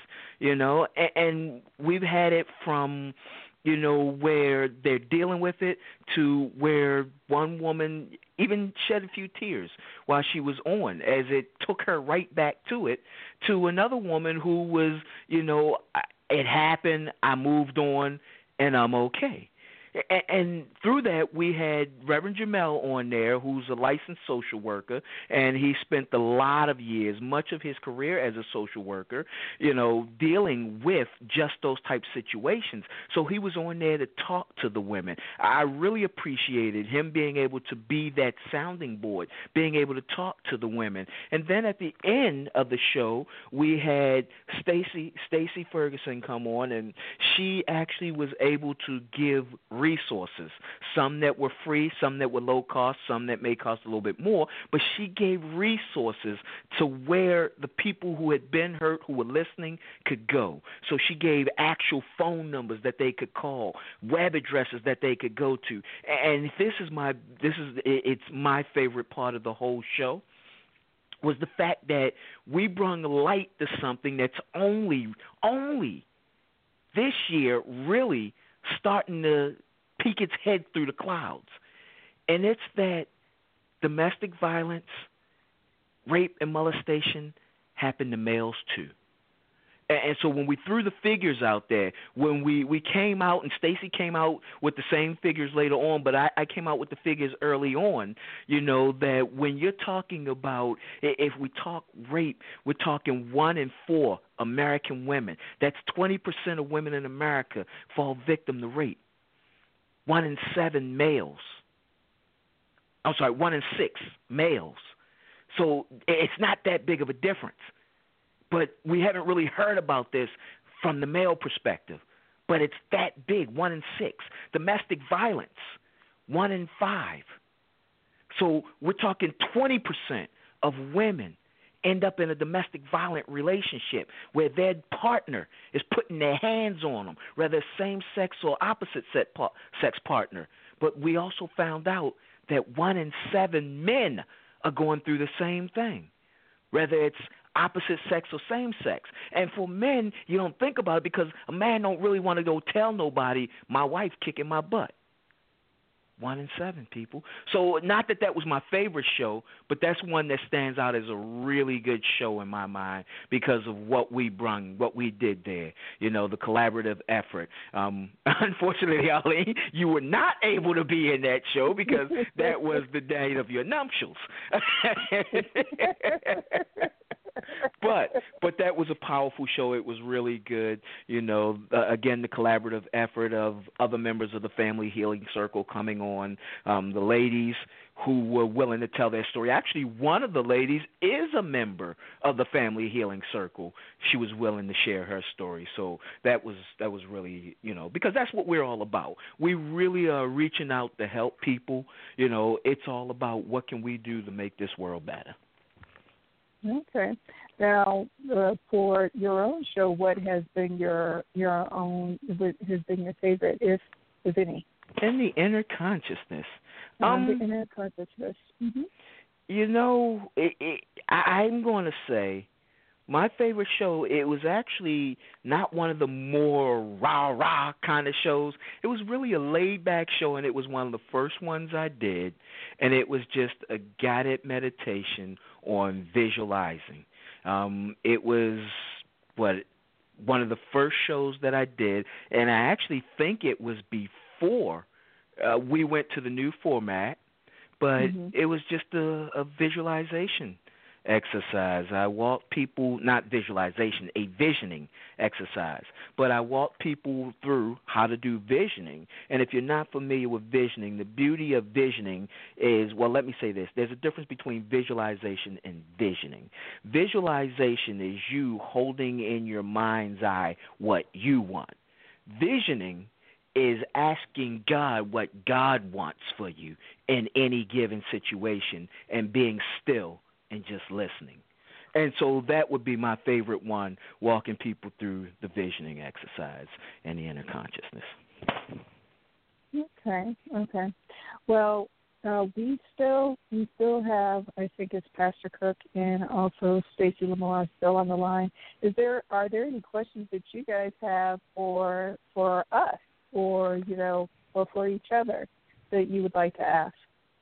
and we've had it from where they're dealing with it to where one woman even shed a few tears while she was on, as it took her right back to it, to another woman who was, it happened, I moved on, and I'm okay. And through that, we had Reverend Jamel on there, who's a licensed social worker, and he spent a lot of years, much of his career as a social worker, dealing with just those type situations. So he was on there to talk to the women. I really appreciated him being able to be that sounding board, being able to talk to the women. And then at the end of the show, we had Stacey Ferguson come on, and she actually was able to give resources, some that were free, some that were low cost, some that may cost a little bit more, but she gave resources to where the people who had been hurt, who were listening, could go. So she gave actual phone numbers that they could call, web addresses that they could go to. And it's my favorite part of the whole show, was the fact that we brought light to something that's only this year really starting to peek its head through the clouds. And it's that domestic violence, rape, and molestation happen to males too. And so when we threw the figures out there, when we came out, and Stacy came out with the same figures later on, but I came out with the figures early on, that when you're talking about, if we talk rape, we're talking 1 in 4 American women. That's 20% of women in America fall victim to rape. 1 in 7 males. I'm sorry, 1 in 6 males. So it's not that big of a difference. But we haven't really heard about this from the male perspective. But it's that big, 1 in 6. Domestic violence, 1 in 5. So we're talking 20% of women end up in a domestic violent relationship where their partner is putting their hands on them, whether same-sex or opposite-sex partner. But we also found out that 1 in 7 men are going through the same thing, whether it's opposite sex or same sex. And for men, you don't think about it because a man don't really want to go tell nobody, my wife kicking my butt. 1 in 7 people. So not that was my favorite show, but that's one that stands out as a really good show in my mind because of what we brung, what we did there, the collaborative effort. Unfortunately, Arlene, you were not able to be in that show because that was the day of your nuptials. But that was a powerful show. It was really good. Again, the collaborative effort of other members of the Family Healing Circle coming on, the ladies who were willing to tell their story. Actually, one of the ladies is a member of the Family Healing Circle. She was willing to share her story. So that was really, because that's what we're all about. We really are reaching out to help people. It's all about what can we do to make this world better. Okay. Now, for your own show, what has been your own? What has been your favorite, if any? In the inner consciousness. The inner consciousness. Mm-hmm. I'm going to say my favorite show. It was actually not one of the more rah kind of shows. It was really a laid back show, and it was one of the first ones I did, and it was just a guided meditation on visualizing. It was one of the first shows that I did, and I actually think it was before we went to the new format, but it was just a visualization exercise. I walk people, not visualization, a visioning exercise, but I walk people through how to do visioning. And if you're not familiar with visioning, the beauty of visioning is, well, let me say this. There's a difference between visualization and visioning. Visualization is you holding in your mind's eye what you want. Visioning is asking God what God wants for you in any given situation and being still and just listening. And so that would be my favorite one, walking people through the visioning exercise and the inner consciousness. Okay. Well, we still have, I think it's Pastor Cook and also Stacy Lamore still on the line. Are there any questions that you guys have for us or for each other that you would like to ask?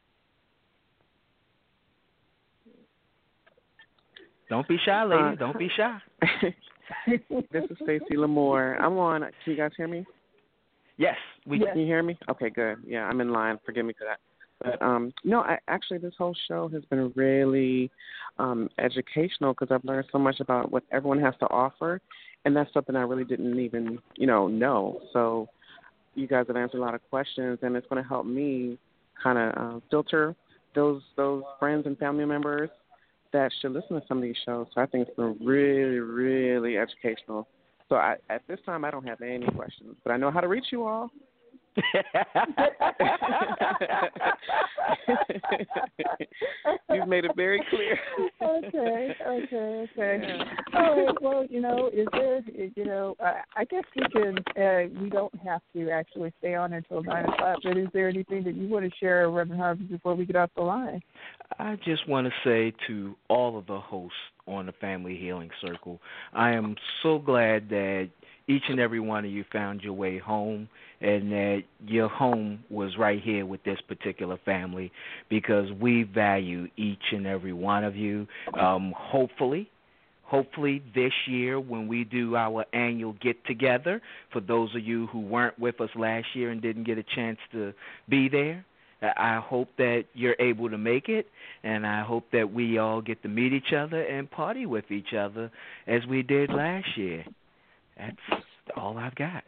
Don't be shy, ladies. Don't be shy. This is Stacy Lamore. I'm on. Can you guys hear me? Yes, we can. Can you hear me? Okay, good. Yeah, I'm in line. Forgive me for that. But no, actually, this whole show has been really educational because I've learned so much about what everyone has to offer, and that's something I really didn't even know. So you guys have answered a lot of questions, and it's going to help me kind of filter those friends and family members that should listen to some of these shows. So I think it's been really, really educational. So at this time, I don't have any questions, but I know how to reach you all. You've made it very clear. Okay. All right. Well, is there, I guess we can. We don't have to actually stay on until 9:00. But is there anything that you want to share, Reverend Harvey, before we get off the line? I just want to say to all of the hosts on the Family Healing Circle, I am so glad that each and every one of you found your way home and that your home was right here with this particular family because we value each and every one of you. Hopefully hopefully this year when we do our annual get-together, for those of you who weren't with us last year and didn't get a chance to be there, I hope that you're able to make it, and I hope that we all get to meet each other and party with each other as we did last year. That's all I've got.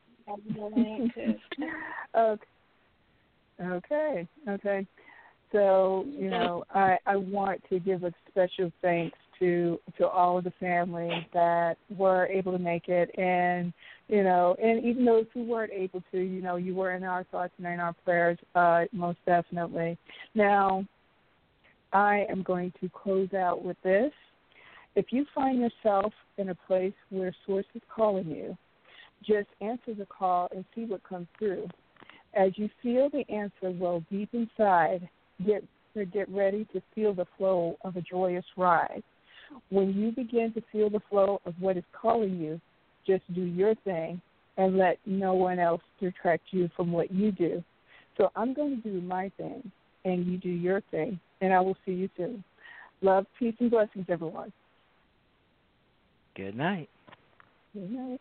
Okay. So, I want to give a special thanks to all of the family that were able to make it, and and even those who weren't able to, you were in our thoughts and in our prayers, most definitely. Now, I am going to close out with this. If you find yourself in a place where Source is calling you, just answer the call and see what comes through. As you feel the answer well deep inside, get ready to feel the flow of a joyous ride. When you begin to feel the flow of what is calling you, just do your thing and let no one else detract you from what you do. So I'm going to do my thing, and you do your thing, and I will see you soon. Love, peace, and blessings, everyone. Good night. Good night.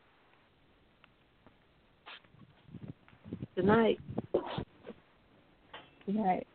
Good night. Good night.